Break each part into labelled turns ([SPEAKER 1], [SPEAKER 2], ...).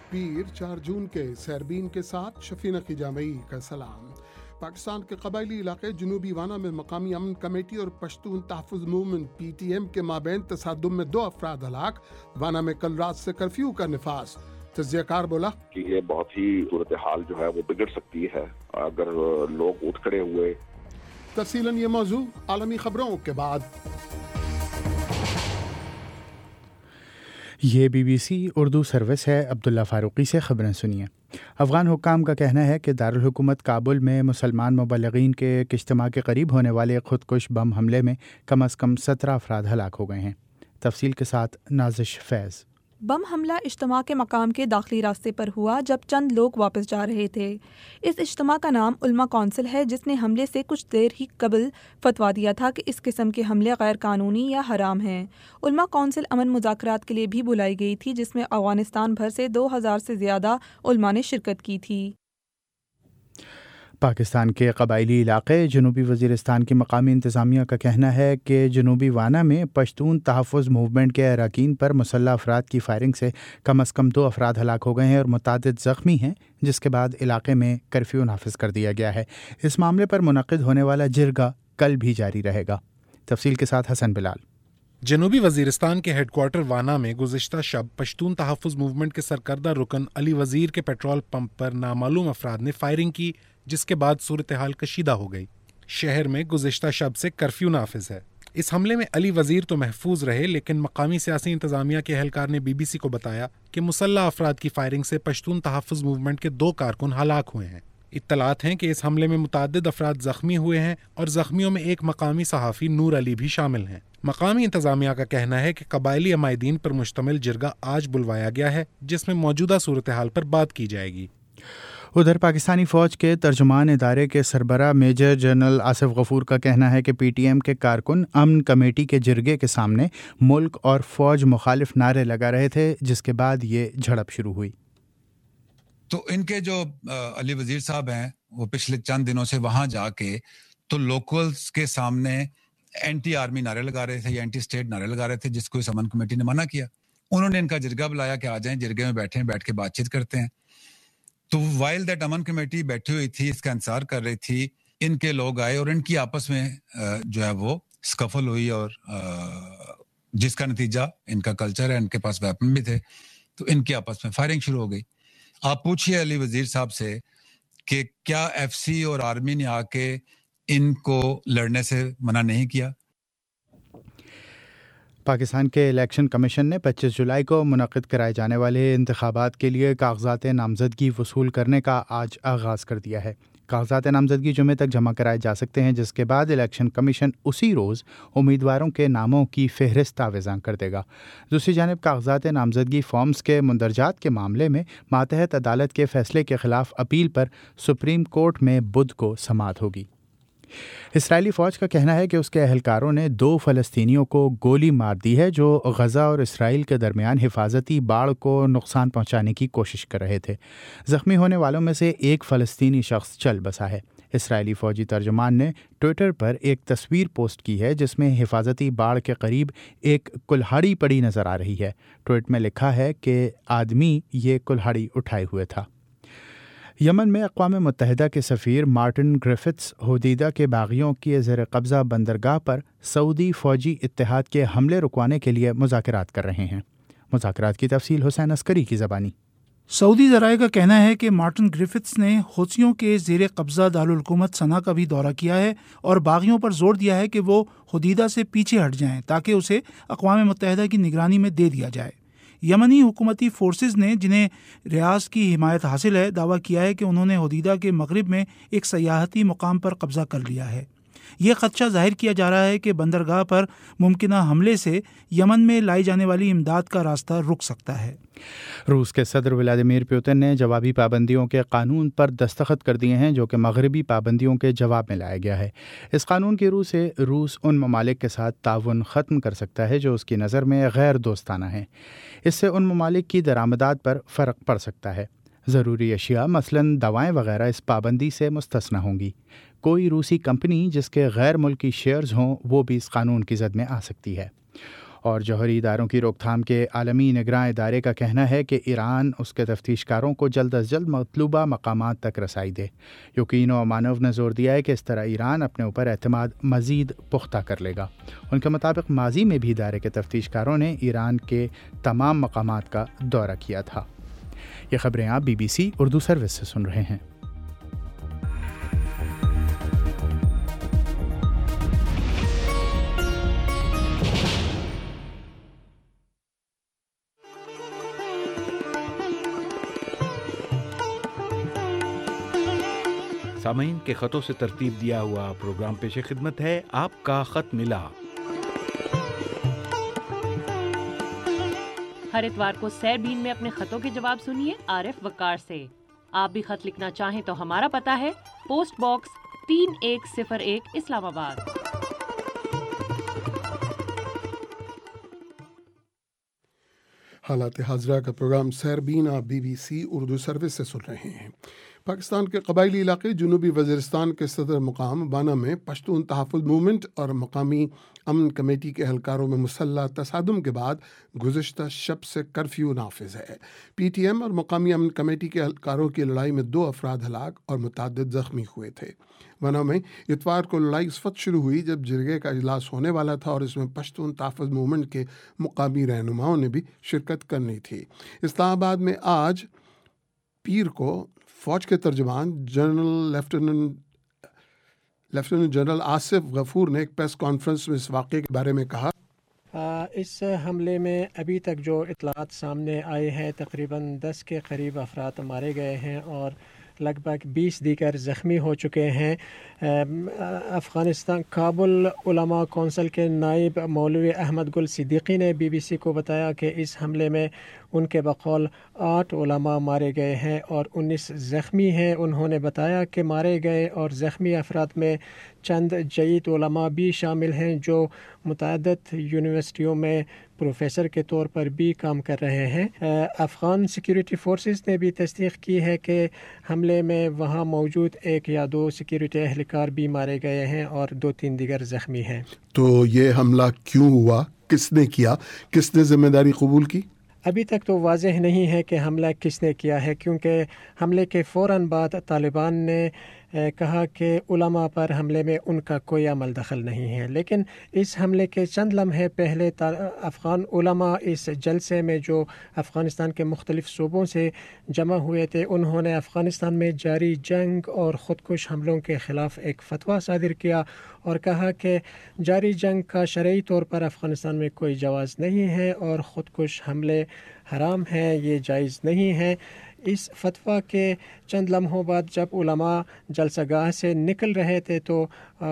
[SPEAKER 1] پیر 4 جون کے سیربین کے ساتھ شفینہ کی جامعی کا سلام۔ پاکستان کے قبائلی علاقے جنوبی وانا میں مقامی امن کمیٹی اور پشتون تحفظ موومنٹ PTM کے مابین تصادم میں 2 افراد ہلاک۔ وانا میں کل رات سے کرفیو کا نفاذ۔ تجزیہ کار بولا
[SPEAKER 2] کہ یہ بہت ہی صورتحال جو ہے وہ بگڑ سکتی ہے اگر لوگ اٹھ کھڑے ہوئے۔
[SPEAKER 1] تفصیلاً یہ موضوع عالمی خبروں کے بعد۔
[SPEAKER 3] یہ BBC اردو سروس ہے۔ عبداللہ فاروقی سے خبریں سنیے۔ افغان حکام کا کہنا ہے کہ دارالحکومت کابل میں مسلمان مبلغین کے ایک اجتماع کے قریب ہونے والے خودکش بم حملے میں کم از کم 17 افراد ہلاک ہو گئے ہیں۔ تفصیل کے ساتھ نازش فیض۔
[SPEAKER 4] بم حملہ اجتماع کے مقام کے داخلی راستے پر ہوا جب چند لوگ واپس جا رہے تھے۔ اس اجتماع کا نام علماء کونسل ہے، جس نے حملے سے کچھ دیر ہی قبل فتویٰ دیا تھا کہ اس قسم کے حملے غیر قانونی یا حرام ہیں۔ علماء کونسل امن مذاکرات کے لیے بھی بلائی گئی تھی، جس میں افغانستان بھر سے 2000 سے زیادہ علماء نے شرکت کی تھی۔
[SPEAKER 3] پاکستان کے قبائلی علاقے جنوبی وزیرستان کی مقامی انتظامیہ کا کہنا ہے کہ جنوبی وانا میں پشتون تحفظ موومنٹ کے اراکین پر مسلح افراد کی فائرنگ سے کم از کم 2 افراد ہلاک ہو گئے ہیں اور متعدد زخمی ہیں، جس کے بعد علاقے میں کرفیو نافذ کر دیا گیا ہے۔ اس معاملے پر منعقد ہونے والا جرگہ کل بھی جاری رہے گا۔ تفصیل کے ساتھ حسن بلال۔
[SPEAKER 5] جنوبی وزیرستان کے ہیڈ کوارٹر وانا میں گزشتہ شب پشتون تحفظ موومنٹ کے سرکردہ رکن علی وزیر کے پیٹرول پمپ پر نامعلوم افراد نے فائرنگ کی، جس کے بعد صورتحال کشیدہ ہو گئی۔ شہر میں گزشتہ شب سے کرفیو نافذ ہے۔ اس حملے میں علی وزیر تو محفوظ رہے، لیکن مقامی سیاسی انتظامیہ کے اہلکار نے BBC کو بتایا کہ مسلح افراد کی فائرنگ سے پشتون تحفظ موومنٹ کے 2 کارکن ہلاک ہوئے ہیں۔ اطلاعات ہیں کہ اس حملے میں متعدد افراد زخمی ہوئے ہیں اور زخمیوں میں ایک مقامی صحافی نور علی بھی شامل ہیں۔ مقامی انتظامیہ کا کہنا ہے کہ قبائلی عمائدین پر مشتمل جرگہ آج بلوایا گیا ہے، جس میں موجودہ صورتحال پر بات کی جائے گی۔
[SPEAKER 3] ادھر پاکستانی فوج کے ترجمان ادارے کے سربراہ میجر جنرل آصف غفور کا کہنا ہے کہ PTM کے کارکن امن کمیٹی کے جرگے کے سامنے ملک اور فوج مخالف نعرے لگا رہے تھے، جس کے بعد یہ جھڑپ شروع ہوئی۔
[SPEAKER 6] تو ان کے جو علی وزیر صاحب ہیں، وہ پچھلے چند دنوں سے وہاں جا کے تو لوکلز کے سامنے اینٹی آرمی نعرے لگا رہے تھے یا اینٹی اسٹیٹ نعرے لگا رہے تھے، جس کو اس امن کمیٹی نے منع کیا۔ انہوں نے ان کا جرگہ بلایا کہ آ جائیں، جرگے میں بیٹھیں، بیٹھ کے بات چیت کرتے ہیں۔ تو وائل دیٹ امن کمیٹی بیٹھی ہوئی تھی، اس کا انتظار کر رہی تھی، ان کے لوگ آئے اور ان کی آپس میں جو ہے وہ سکفل ہوئی، اور جس کا نتیجہ ان کا کلچر ہے، ان کے پاس ویپن بھی تھے، تو ان کی آپس میں فائرنگ شروع ہو گئی۔ آپ پوچھئے علی وزیر صاحب سے کہ کیا FC اور آرمی نے آ کے ان کو لڑنے سے منع نہیں کیا؟
[SPEAKER 3] پاکستان کے الیکشن کمیشن نے 25 جولائی کو منعقد کرائے جانے والے انتخابات کے لیے کاغذات نامزدگی وصول کرنے کا آج آغاز کر دیا ہے۔ کاغذات نامزدگی جمعے تک جمع کرائے جا سکتے ہیں، جس کے بعد الیکشن کمیشن اسی روز امیدواروں کے ناموں کی فہرست آویزاں کر دے گا۔ دوسری جانب کاغذات نامزدگی فارمز کے مندرجات کے معاملے میں ماتحت عدالت کے فیصلے کے خلاف اپیل پر سپریم کورٹ میں بدھ کو سماعت ہوگی۔ اسرائیلی فوج کا کہنا ہے کہ اس کے اہلکاروں نے 2 فلسطینیوں کو گولی مار دی ہے، جو غزہ اور اسرائیل کے درمیان حفاظتی باڑ کو نقصان پہنچانے کی کوشش کر رہے تھے۔ زخمی ہونے والوں میں سے ایک فلسطینی شخص چل بسا ہے۔ اسرائیلی فوجی ترجمان نے ٹویٹر پر ایک تصویر پوسٹ کی ہے، جس میں حفاظتی باڑ کے قریب ایک کلہاڑی پڑی نظر آ رہی ہے۔ ٹویٹ میں لکھا ہے کہ آدمی یہ کلہاڑی اٹھائے ہوئے تھا۔ یمن میں اقوام متحدہ کے سفیر مارٹن گرفٹس حدیدہ کے باغیوں کی زیر قبضہ بندرگاہ پر سعودی فوجی اتحاد کے حملے رکوانے کے لیے مذاکرات کر رہے ہیں۔ مذاکرات کی تفصیل حسین عسکری کی زبانی۔
[SPEAKER 7] سعودی ذرائع کا کہنا ہے کہ مارٹن گرفٹس نے حوثیوں کے زیر قبضہ دارالحکومت صنعاء کا بھی دورہ کیا ہے اور باغیوں پر زور دیا ہے کہ وہ حدیدہ سے پیچھے ہٹ جائیں تاکہ اسے اقوام متحدہ کی نگرانی میں دے دیا جائے۔ یمنی حکومتی فورسز نے، جنہیں ریاض کی حمایت حاصل ہے، دعویٰ کیا ہے کہ انہوں نے حدیدہ کے مغرب میں ایک سیاحتی مقام پر قبضہ کر لیا ہے۔ یہ خدشہ ظاہر کیا جا رہا ہے کہ بندرگاہ پر ممکنہ حملے سے یمن میں لائی جانے والی امداد کا راستہ رک سکتا ہے۔
[SPEAKER 3] روس کے صدر ولادیمیر پوتن نے جوابی پابندیوں کے قانون پر دستخط کر دیے ہیں، جو کہ مغربی پابندیوں کے جواب میں لایا گیا ہے۔ اس قانون کی روح سے روس ان ممالک کے ساتھ تعاون ختم کر سکتا ہے جو اس کی نظر میں غیر دوستانہ ہیں۔ اس سے ان ممالک کی درآمدات پر فرق پڑ سکتا ہے۔ ضروری اشیاء مثلاً دوائیں وغیرہ اس پابندی سے مستثنی ہوں گی۔ کوئی روسی کمپنی جس کے غیر ملکی شیئرز ہوں وہ بھی اس قانون کی زد میں آ سکتی ہے۔ اور جوہری اداروں کی روک تھام کے عالمی نگراں ادارے کا کہنا ہے کہ ایران اس کے تفتیش کاروں کو جلد از جلد مطلوبہ مقامات تک رسائی دے۔ یوکینو اومانوف نے زور دیا ہے کہ اس طرح ایران اپنے اوپر اعتماد مزید پختہ کر لے گا۔ ان کے مطابق ماضی میں بھی ادارے کے تفتیش کاروں نے ایران کے تمام مقامات کا دورہ کیا تھا۔ یہ خبریں آپ BBC اردو سروس سے سن رہے ہیں۔
[SPEAKER 8] سامعین کے خطوں سے ترتیب دیا ہوا پروگرام پیش خدمت ہے آپ کا خط ملا۔
[SPEAKER 9] ہر اتوار کو سیربین میں اپنے خطوں کے جواب سنیے عارف وقار سے۔ آپ بھی خط لکھنا چاہیں تو ہمارا پتہ ہے پوسٹ باکس 3101 اسلام آباد۔
[SPEAKER 1] حالات حاضرہ کا پروگرام سیربین آپ BBC اردو سروس سے سن رہے ہیں۔ پاکستان کے قبائلی علاقے جنوبی وزیرستان کے صدر مقام بانا میں پشتون تحفظ موومنٹ اور مقامی امن کمیٹی کے اہلکاروں میں مسلح تصادم کے بعد گزشتہ شب سے کرفیو نافذ ہے۔ PTM اور مقامی امن کمیٹی کے اہلکاروں کی لڑائی میں 2 افراد ہلاک اور متعدد زخمی ہوئے تھے۔ بانا میں اتوار کو لڑائی اس وقت شروع ہوئی جب جرگے کا اجلاس ہونے والا تھا اور اس میں پشتون تحفظ موومنٹ کے مقامی رہنماؤں نے بھی شرکت کرنی تھی۔ اسلام آباد میں آج پیر کو فوج کے ترجمان لیفٹیننٹ جنرل آصف غفور نے ایک پریس کانفرنس میں اس واقعے کے بارے میں کہا۔
[SPEAKER 10] اس حملے میں ابھی تک جو اطلاعات سامنے آئے ہیں تقریباً 10 کے قریب افراد مارے گئے ہیں اور لگ بھگ 20 دیگر زخمی ہو چکے ہیں۔ افغانستان کابل علماء کونسل کے نائب مولوی احمد گل صدیقی نے BBC کو بتایا کہ اس حملے میں ان کے بقول 8 علماء مارے گئے ہیں اور 19 زخمی ہیں۔ انہوں نے بتایا کہ مارے گئے اور زخمی افراد میں چند جید علماء بھی شامل ہیں جو متعدد یونیورسٹیوں میں پروفیسر کے طور پر بھی کام کر رہے ہیں۔ افغان سیکیورٹی فورسز نے بھی تصدیق کی ہے کہ حملے میں وہاں موجود 1 یا 2 سیکیورٹی اہلکار بھی مارے گئے ہیں اور 2-3 دیگر زخمی ہیں۔
[SPEAKER 1] تو یہ حملہ کیوں ہوا، کس نے کیا، کس نے ذمہ داری قبول کی؟
[SPEAKER 10] ابھی تک تو واضح نہیں ہے کہ حملہ کس نے کیا ہے، کیونکہ حملے کے فوراً بعد طالبان نے کہا کہ علماء پر حملے میں ان کا کوئی عمل دخل نہیں ہے، لیکن اس حملے کے چند لمحے پہلے افغان علماء اس جلسے میں جو افغانستان کے مختلف صوبوں سے جمع ہوئے تھے، انہوں نے افغانستان میں جاری جنگ اور خودکش حملوں کے خلاف ایک فتویٰ صادر کیا اور کہا کہ جاری جنگ کا شرعی طور پر افغانستان میں کوئی جواز نہیں ہے اور خودکش حملے حرام ہیں، یہ جائز نہیں ہے۔ اس فتویٰ کے چند لمحوں بعد جب علماء جلسہ گاہ سے نکل رہے تھے تو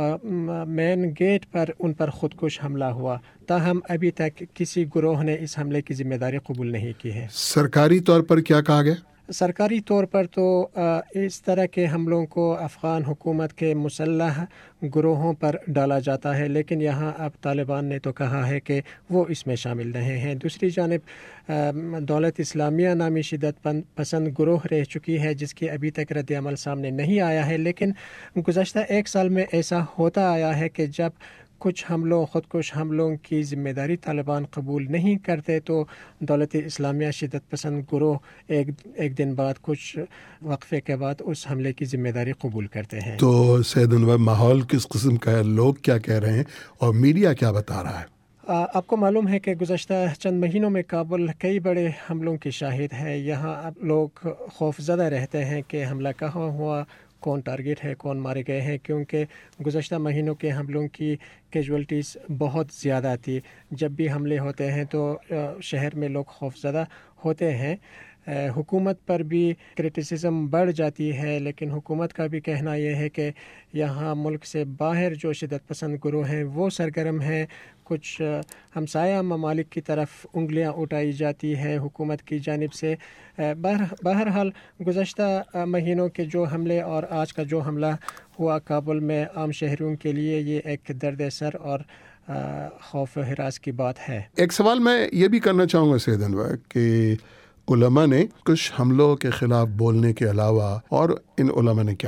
[SPEAKER 10] مین گیٹ پر ان پر خودکش حملہ ہوا، تاہم ابھی تک کسی گروہ نے اس حملے کی ذمہ داری قبول نہیں کی ہے۔
[SPEAKER 1] سرکاری طور پر کیا کہا گیا؟
[SPEAKER 10] سرکاری طور پر تو اس طرح کے حملوں کو افغان حکومت کے مسلح گروہوں پر ڈالا جاتا ہے، لیکن یہاں اب طالبان نے تو کہا ہے کہ وہ اس میں شامل نہیں ہیں۔ دوسری جانب دولت اسلامیہ نامی شدت پسند گروہ رہ چکی ہے جس کی ابھی تک رد عمل سامنے نہیں آیا ہے، لیکن گزشتہ 1 سال میں ایسا ہوتا آیا ہے کہ جب کچھ خودکش حملوں کی ذمہ داری طالبان قبول نہیں کرتے تو دولت اسلامیہ شدت پسند گروہ ایک دن بعد کچھ وقفے کے بعد اس حملے کی ذمہ داری قبول کرتے ہیں۔
[SPEAKER 1] تو سید انور، ماحول کس قسم کا ہے، لوگ کیا کہہ رہے ہیں اور میڈیا کیا بتا رہا ہے؟
[SPEAKER 10] آپ کو معلوم ہے کہ گزشتہ چند مہینوں میں کابل کئی بڑے حملوں کی شاہد ہے۔ یہاں اب لوگ خوف زدہ رہتے ہیں کہ حملہ کہاں ہوا، کون ٹارگٹ ہے، کون مارے گئے ہیں، کیونکہ گزشتہ مہینوں کے حملوں کی کیجولٹیز بہت زیادہ تھی۔ جب بھی حملے ہوتے ہیں تو شہر میں لوگ خوف زدہ ہوتے ہیں۔ حکومت پر بھی کرٹیسزم بڑھ جاتی ہے، لیکن حکومت کا بھی کہنا یہ ہے کہ یہاں ملک سے باہر جو شدت پسند گروہ ہیں وہ سرگرم ہیں۔ کچھ ہمسایہ ممالک کی طرف انگلیاں اٹھائی جاتی ہے حکومت کی جانب سے۔ بہرحال گزشتہ مہینوں کے جو حملے اور آج کا جو حملہ ہوا کابل میں عام شہریوں کے لیے یہ ایک درد سر اور خوف و ہراس کی بات ہے۔
[SPEAKER 1] ایک سوال میں یہ بھی کرنا چاہوں گا سید انور کہ علماء نے کچھ حملوں کے خلاف بولنے کے علاوہ اور ان علماء نے کیا کہا؟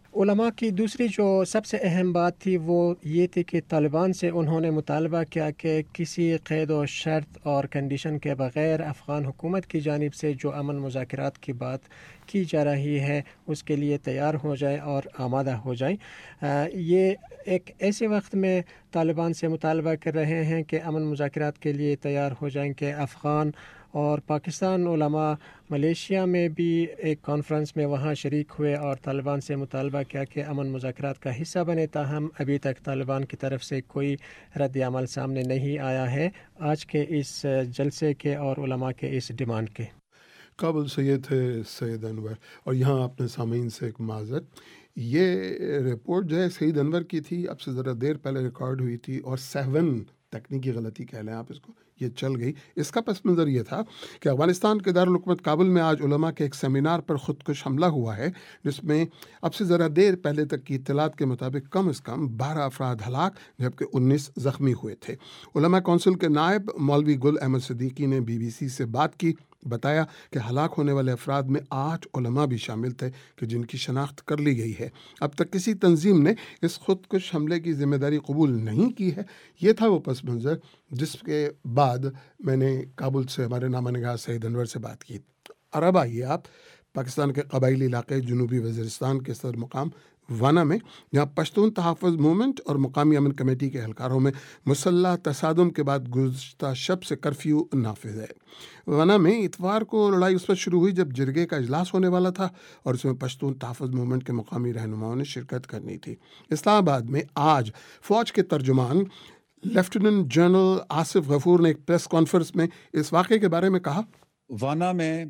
[SPEAKER 10] علماء کی دوسری جو سب سے اہم بات تھی وہ یہ تھی کہ طالبان سے انہوں نے مطالبہ کیا کہ کسی قید و شرط اور کنڈیشن کے بغیر افغان حکومت کی جانب سے جو امن مذاکرات کی بات کی جا رہی ہے اس کے لیے تیار ہو جائے اور آمادہ ہو جائیں. یہ ایک ایسے وقت میں طالبان سے مطالبہ کر رہے ہیں کہ امن مذاکرات کے لیے تیار ہو جائیں کہ افغان اور پاکستان علماء ملیشیا میں بھی ایک کانفرنس میں وہاں شریک ہوئے اور طالبان سے مطالبہ کیا کہ امن مذاکرات کا حصہ بنے. تاہم ابھی تک طالبان کی طرف سے کوئی رد عمل سامنے نہیں آیا ہے آج کے اس جلسے کے اور علماء کے اس ڈیمانڈ کے.
[SPEAKER 1] کابل سے یہ تھے سید انور. اور یہاں اپنے سامعین سے ایک معذرت، یہ رپورٹ جو ہے سید انور کی تھی، اب سے ذرا دیر پہلے ریکارڈ ہوئی تھی اور 7 تکنیکی غلطی کہہ لیں آپ اس کو، یہ چل گئی. اس کا پس منظر یہ تھا کہ افغانستان کے دارالحکومت کابل میں آج علماء کے ایک سیمینار پر خودکش حملہ ہوا ہے، جس میں اب سے ذرا دیر پہلے تک کی اطلاعات کے مطابق کم از کم 12 افراد ہلاک جبکہ 19 زخمی ہوئے تھے. علماء کونسل کے نائب مولوی گل احمد صدیقی نے BBC سے بات کی، بتایا کہ ہلاک ہونے والے افراد میں 8 علماء بھی شامل تھے کہ جن کی شناخت کر لی گئی ہے. اب تک کسی تنظیم نے اس خودکش حملے کی ذمہ داری قبول نہیں کی ہے. یہ تھا وہ پس منظر جس کے بعد میں نے کابل سے ہمارے نامہ نگار سعید انور سے بات کی. اور اب آئیے آپ پاکستان کے قبائلی علاقے جنوبی وزیرستان کے صدر مقام وانا میں، جہاں پشتون تحفظ موومنٹ اور مقامی امن کمیٹی کے اہلکاروں میں مسلح تصادم کے بعد گزشتہ شب سے کرفیو نافذ ہے. وانا میں اتوار کو لڑائی اس وقت شروع ہوئی جب جرگے کا اجلاس ہونے والا تھا اور اس میں پشتون تحفظ موومنٹ کے مقامی رہنماؤں نے شرکت کرنی تھی. اسلام آباد میں آج فوج کے ترجمان لیفٹیننٹ جنرل آصف غفور نے ایک پریس کانفرنس میں اس واقعے کے بارے میں کہا.
[SPEAKER 6] وانا میں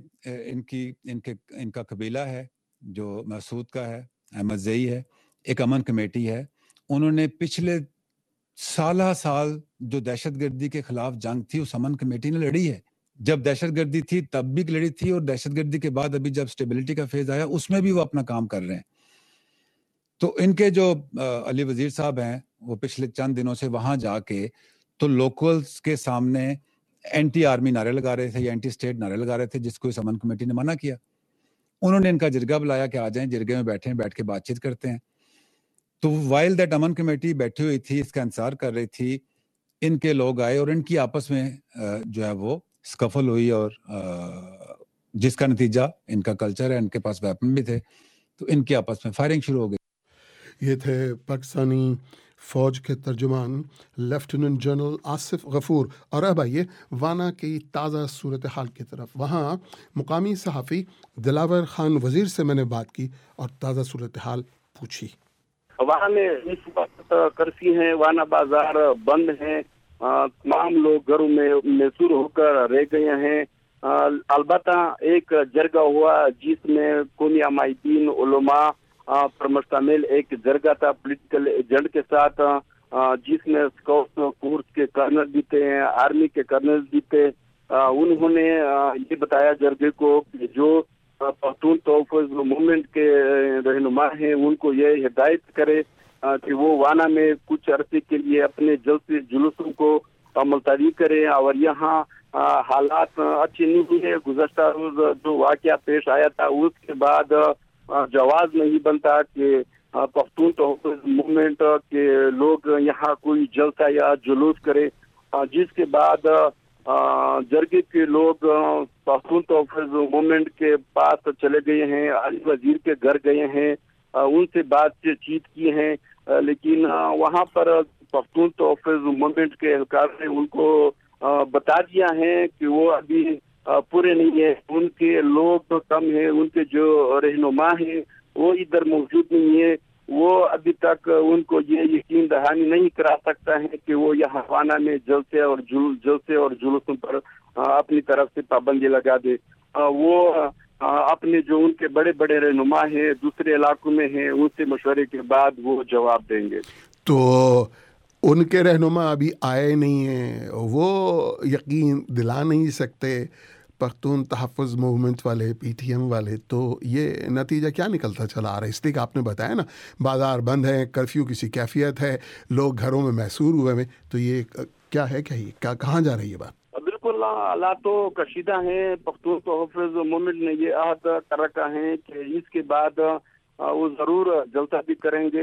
[SPEAKER 6] ان کا قبیلہ ہے جو مسعود کا ہے، احمد زئی ہے، ایک امن کمیٹی ہے. انہوں نے پچھلے سال جو دہشت گردی کے خلاف جنگ تھی اس امن کمیٹی نے لڑی ہے. جب دہشت گردی تھی تب بھی لڑی تھی، اور دہشت گردی کے بعد ابھی جب سٹیبلٹی کا فیز آیا اس میں بھی وہ اپنا کام کر رہے ہیں. تو ان کے جو علی وزیر صاحب ہیں وہ پچھلے چند دنوں سے وہاں جا کے تو لوکلز کے سامنے اینٹی آرمی نعرے لگا رہے تھے یا اینٹی اسٹیٹ نعرے لگا رہے تھے، جس کو اس امن کمیٹی نے منع کیا. انہوں نے ان کا جرگہ بلایا کہ آ جائیں، جرگے میں بیٹھ کے بات چیت کرتے ہیں. تو وائل دیٹ امن کمیٹی بیٹھی ہوئی تھی، اس کا انتظار کر رہی تھی، ان کے لوگ آئے اور ان کی آپس میں جو ہے وہ سکفل ہوئی، اور جس کا نتیجہ ان کا کلچر ہے، ان کے پاس ویپن بھی تھے، تو ان کی آپس میں فائرنگ شروع ہو گئی.
[SPEAKER 1] یہ تھے پاکستانی فوج کے ترجمان لیفٹیننٹ جنرل آصف غفور. اور اب آئیے وانا کی تازہ صورتحال کی طرف. وہاں مقامی صحافی دلاور خان وزیر سے میں نے بات کی اور تازہ صورتحال پوچھی.
[SPEAKER 2] وہاں میں اس وقت کرفیو ہے، وانا بازار بند ہیں، تمام لوگ گھروں میں محصور ہو کر رہ گئے ہیں. البتہ ایک جرگہ ہوا جس میں قومی عمائدین علماء پر مشتمل ایک جرگہ تھا پولیٹیکل ایجنٹ کے ساتھ، جس میں اسکاؤٹ کورس کے کرنل بھی تھے، آرمی کے کرنل بھی تھے. انہوں نے یہ بتایا جرگے کو کہ جو پختون تحفظ موومنٹ کے رہنما ہیں ان کو یہ ہدایت کرے کہ وہ وانا میں کچھ عرصے کے لیے اپنے جلوسوں کو ملتوی کرے. اور یہاں حالات اچھے نہیں ہیں. گزشتہ روز جو واقعہ پیش آیا تھا اس کے بعد جواز نہیں بنتا کہ پختون تحفظ موومنٹ کے لوگ یہاں کوئی جلسہ یا جلوس کرے، جس کے بعد جرگے کے لوگ پختون تحفظ موومنٹ کے پاس چلے گئے ہیں، علی وزیر کے گھر گئے ہیں، ان سے بات چیت کی ہیں. لیکن وہاں پر پختون تحفظ موومنٹ کے اہلکار نے ان کو بتا دیا ہے کہ وہ ابھی پورے نہیں ہیں، ان کے لوگ کم ہیں، ان کے جو رہنما ہیں وہ ادھر موجود نہیں ہیں. وہ ابھی تک ان کو یہ یقین دہانی نہیں کرا سکتا ہے کہ وہ یہاں وانا میں جلسے اور جلوسوں پر اپنی طرف سے پابندی لگا دے. وہ اپنے جو ان کے بڑے بڑے رہنما ہیں دوسرے علاقوں میں ہیں ان سے مشورے کے بعد وہ جواب دیں گے.
[SPEAKER 1] تو ان کے رہنما ابھی آئے نہیں ہیں، وہ یقین دلا نہیں سکتے پختون تحفظ موومنٹ والے، PTM والے. تو یہ نتیجہ کیا نکلتا چلا آ رہا ہے؟ اس لیے کہ آپ نے بتایا نا بازار بند ہے، کرفیو کسی کیفیت ہے، لوگ گھروں میں محصور ہوئے ہیں، تو یہ کیا ہے، کہاں جا رہی ہے بات؟
[SPEAKER 2] بالکل حالات تو کشیدہ ہیں. پختون تحفظ موومنٹ نے یہ عہد کر رکھا ہے کہ اس کے بعد وہ ضرور جلسہ بھی کریں گے،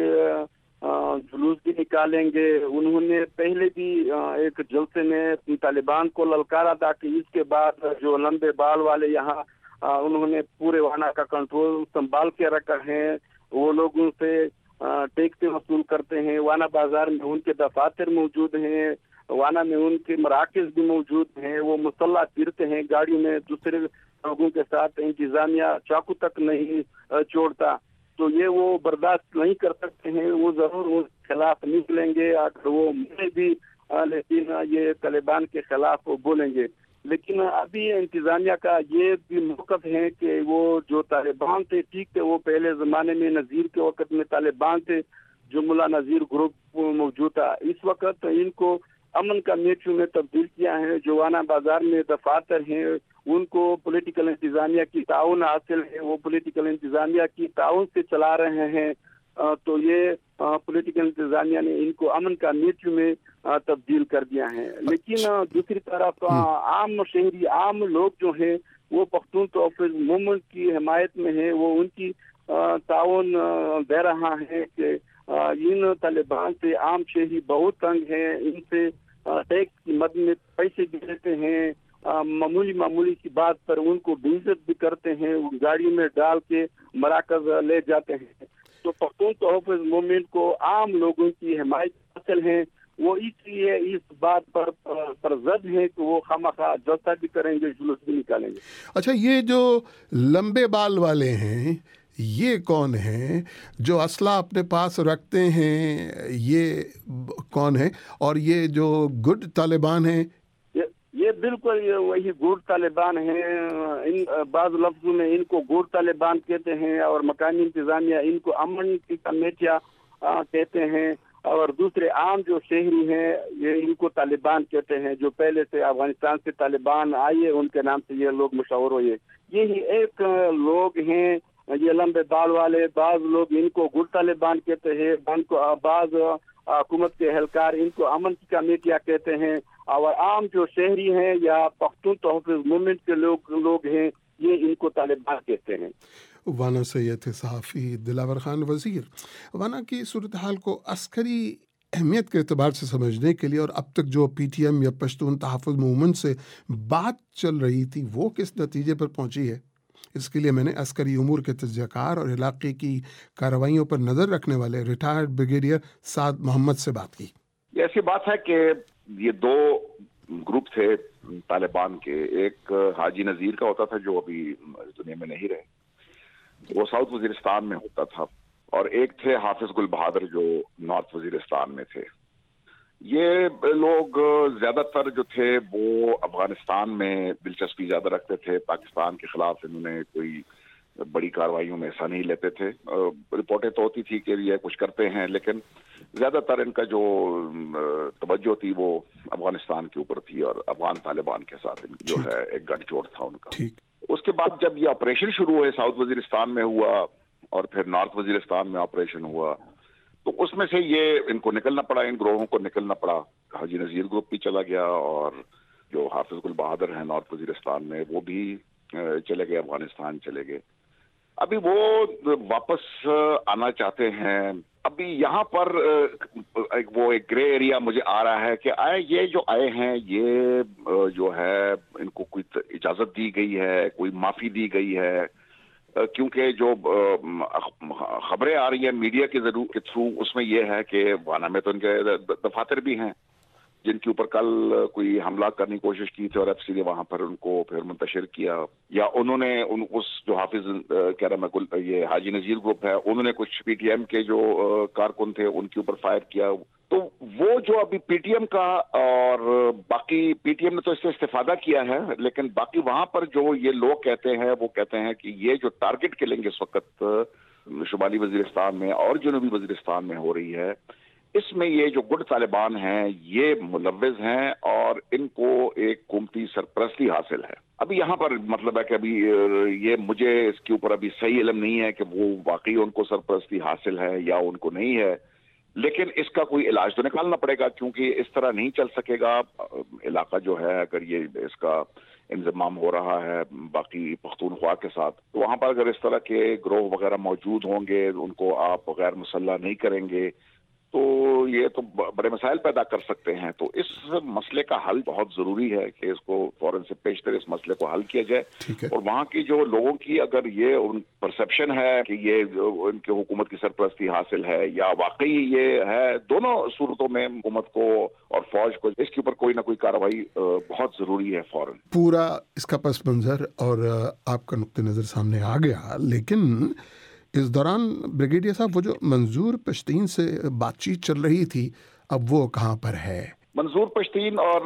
[SPEAKER 2] جلوس بھی نکالیں گے. انہوں نے پہلے بھی ایک جلسے میں طالبان کو للکارا تھا کہ اس کے بعد جو لمبے بال والے یہاں انہوں نے پورے وانا کا کنٹرول سنبھال کے رکھا ہے، وہ لوگوں سے ٹیکس وصول کرتے ہیں. وانا بازار میں ان کے دفاتر موجود ہیں، وانا میں ان کے مراکز بھی موجود ہیں. وہ مسلح پھرتے ہیں گاڑیوں میں دوسرے لوگوں کے ساتھ، انتظامیہ چاقو تک نہیں چھوڑتا. تو یہ وہ برداشت نہیں کر سکتے ہیں، وہ ضرور ان کے خلاف نکلیں گے اگر وہ ملے بھی، لیکن یہ طالبان کے خلاف بولیں گے. لیکن ابھی انتظامیہ کا یہ بھی موقف ہے کہ وہ جو طالبان تھے ٹھیک تھے، وہ پہلے زمانے میں نذیر کے وقت میں طالبان تھے جو ملا نذیر گروپ موجود تھا. اس وقت ان کو امن کا میچو میں تبدیل کیا ہے. جو وانا بازار میں دفاتر ہیں ان کو پولیٹیکل انتظامیہ کی تعاون حاصل ہے، وہ پولیٹیکل انتظامیہ کی تعاون سے چلا رہے ہیں. تو یہ پولیٹیکل انتظامیہ نے ان کو امن کا میچو میں تبدیل کر دیا ہے. لیکن دوسری طرف عام شہری، عام لوگ جو ہیں وہ پختون تحفظ موومنٹ کی حمایت میں ہیں. وہ ان کی تعاون دے رہا ہے کہ ان طالبان سے عام شہری بہت تنگ ہیں، ان سے ٹیکس کی مد میں پیسے بھی لیتے ہیں، معمولی کی بات پر ان کو بےعزت بھی کرتے ہیں، گاڑی میں ڈال کے مراکز لے جاتے ہیں. تو پختون تحفظ موومنٹ کو عام لوگوں کی حمایت حاصل ہے. وہ اس لیے اس بات پر زد ہے کہ وہ خامخواہ جلسہ بھی کریں گے، جلوس بھی نکالیں گے.
[SPEAKER 1] اچھا، یہ جو لمبے بال والے ہیں یہ کون ہیں جو اسلحہ اپنے پاس رکھتے ہیں؟ یہ کون ہے؟ اور یہ جو گڈ طالبان ہیں،
[SPEAKER 2] یہ بالکل وہی گوٹ طالبان ہیں. ان بعض لفظوں میں ان کو گوٹ طالبان کہتے ہیں، اور مقامی انتظامیہ ان کو امن کی کمیٹیاں کہتے ہیں، اور دوسرے عام جو شہری ہیں یہ ان کو طالبان کہتے ہیں. جو پہلے سے افغانستان سے طالبان آئے ان کے نام سے یہ لوگ مشہور ہوئے. یہی ایک لوگ ہیں یہ لمبے بال والے. بعض لوگ ان کو گوٹ طالبان کہتے ہیں، بعض حکومت کے اہلکار ان کو امن کی کمیٹیاں کہتے ہیں، اور عام جو شہری ہیں یا پختون تحفظ موومنٹ کے لوگ ہیں یہ ان کو طالبان کہتے ہیں.
[SPEAKER 1] وانا سے تھے صحافی دلاور خان وزیر. وانا کی صورتحال کو عسکری اہمیت کے اعتبار سے سمجھنے کے لیے، اور اب تک جو پی ٹی ایم یا پشتون تحفظ موومنٹ سے بات چل رہی تھی وہ کس نتیجے پر پہنچی ہے، اس کے لیے میں نے عسکری امور کے تجزیہ کار اور علاقے کی کارروائیوں پر نظر رکھنے والے ریٹائرڈ بریگیڈیئر سعد محمد سے بات کی.
[SPEAKER 11] ایسی بات ہے کہ یہ دو گروپ تھے طالبان کے. ایک حاجی نذیر کا ہوتا تھا جو ابھی دنیا میں نہیں رہے، وہ ساؤتھ وزیرستان میں ہوتا تھا، اور ایک تھے حافظ گل بہادر جو نارتھ وزیرستان میں تھے. یہ لوگ زیادہ تر جو تھے وہ افغانستان میں دلچسپی زیادہ رکھتے تھے. پاکستان کے خلاف انہوں نے کوئی بڑی کارروائیوں میں حصہ نہیں لیتے تھے. رپورٹیں تو ہوتی تھی کہ یہ کچھ کرتے ہیں، لیکن زیادہ تر ان کا جو توجہ تھی وہ افغانستان کے اوپر تھی، اور افغان طالبان کے ساتھ جو ہے ایک گٹھ جوڑ تھا ان کا. اس کے بعد جب یہ آپریشن شروع ہوئے، ساؤتھ وزیرستان میں ہوا اور پھر نارتھ وزیرستان میں آپریشن ہوا، تو اس میں سے یہ ان کو نکلنا پڑا، ان گروہوں کو نکلنا پڑا. حاجی نذیر گروپ بھی چلا گیا، اور جو حافظ گل بہادر ہیں نارتھ وزیرستان میں وہ بھی چلے گئے، افغانستان چلے گئے. ابھی وہ واپس آنا چاہتے ہیں. ابھی یہاں پر وہ ایک گرے ایریا مجھے آ رہا ہے کہ یہ جو آئے ہیں یہ جو ہے ان کو کوئی اجازت دی گئی ہے، کوئی معافی دی گئی ہے، کیونکہ جو خبریں آ رہی ہیں میڈیا کے تھرو اس میں یہ ہے کہ وانا میں تو ان کے دفاتر بھی ہیں جن کے اوپر کل کوئی حملہ کرنے کی کوشش کی تھی، اور ایف سی نے وہاں پر ان کو پھر منتشر کیا، یا انہوں نے اس جو حافظ کہہ رہا میں یہ حاجی نذیر گروپ ہے انہوں نے کچھ پی ٹی ایم کے جو کارکن تھے ان کے اوپر فائر کیا. تو وہ جو ابھی پی ٹی ایم کا اور باقی پی ٹی ایم نے تو اس سے استفادہ کیا ہے، لیکن باقی وہاں پر جو یہ لوگ کہتے ہیں وہ کہتے ہیں کہ یہ جو ٹارگٹ کلنگ اس وقت شمالی وزیرستان میں اور جنوبی وزیرستان میں ہو رہی ہے، اس میں یہ جو گڈ طالبان ہیں یہ ملوث ہیں اور ان کو ایک حکومتی سرپرستی حاصل ہے. ابھی یہاں پر مطلب ہے کہ ابھی یہ مجھے اس کے اوپر ابھی صحیح علم نہیں ہے کہ وہ واقعی ان کو سرپرستی حاصل ہے یا ان کو نہیں ہے، لیکن اس کا کوئی علاج تو نکالنا پڑے گا، کیونکہ اس طرح نہیں چل سکے گا. علاقہ جو ہے اگر یہ اس کا انضمام ہو رہا ہے باقی پختونخوا کے ساتھ، تو وہاں پر اگر اس طرح کے گروہ وغیرہ موجود ہوں گے، ان کو آپ غیر مسلح نہیں کریں گے تو یہ تو بڑے مسائل پیدا کر سکتے ہیں. تو اس مسئلے کا حل بہت ضروری ہے کہ اس کو فوراً سے پیشتر اس مسئلے کو حل کیا جائے. اور وہاں کی جو لوگوں کی اگر یہ پرسپشن ہے کہ یہ ان کے حکومت کی سرپرستی حاصل ہے یا واقعی یہ ہے، دونوں صورتوں میں حکومت کو اور فوج کو اس کے اوپر کوئی نہ کوئی کارروائی بہت ضروری ہے فوراً.
[SPEAKER 1] پورا اس کا پس منظر اور آپ کا نقطہ نظر سامنے آ گیا، لیکن اس دوران بریگیڈیئر صاحب وہ جو منظور پشتین سے بات چیت چل رہی تھی، اب وہ کہاں پر ہے؟
[SPEAKER 11] منظور پشتین اور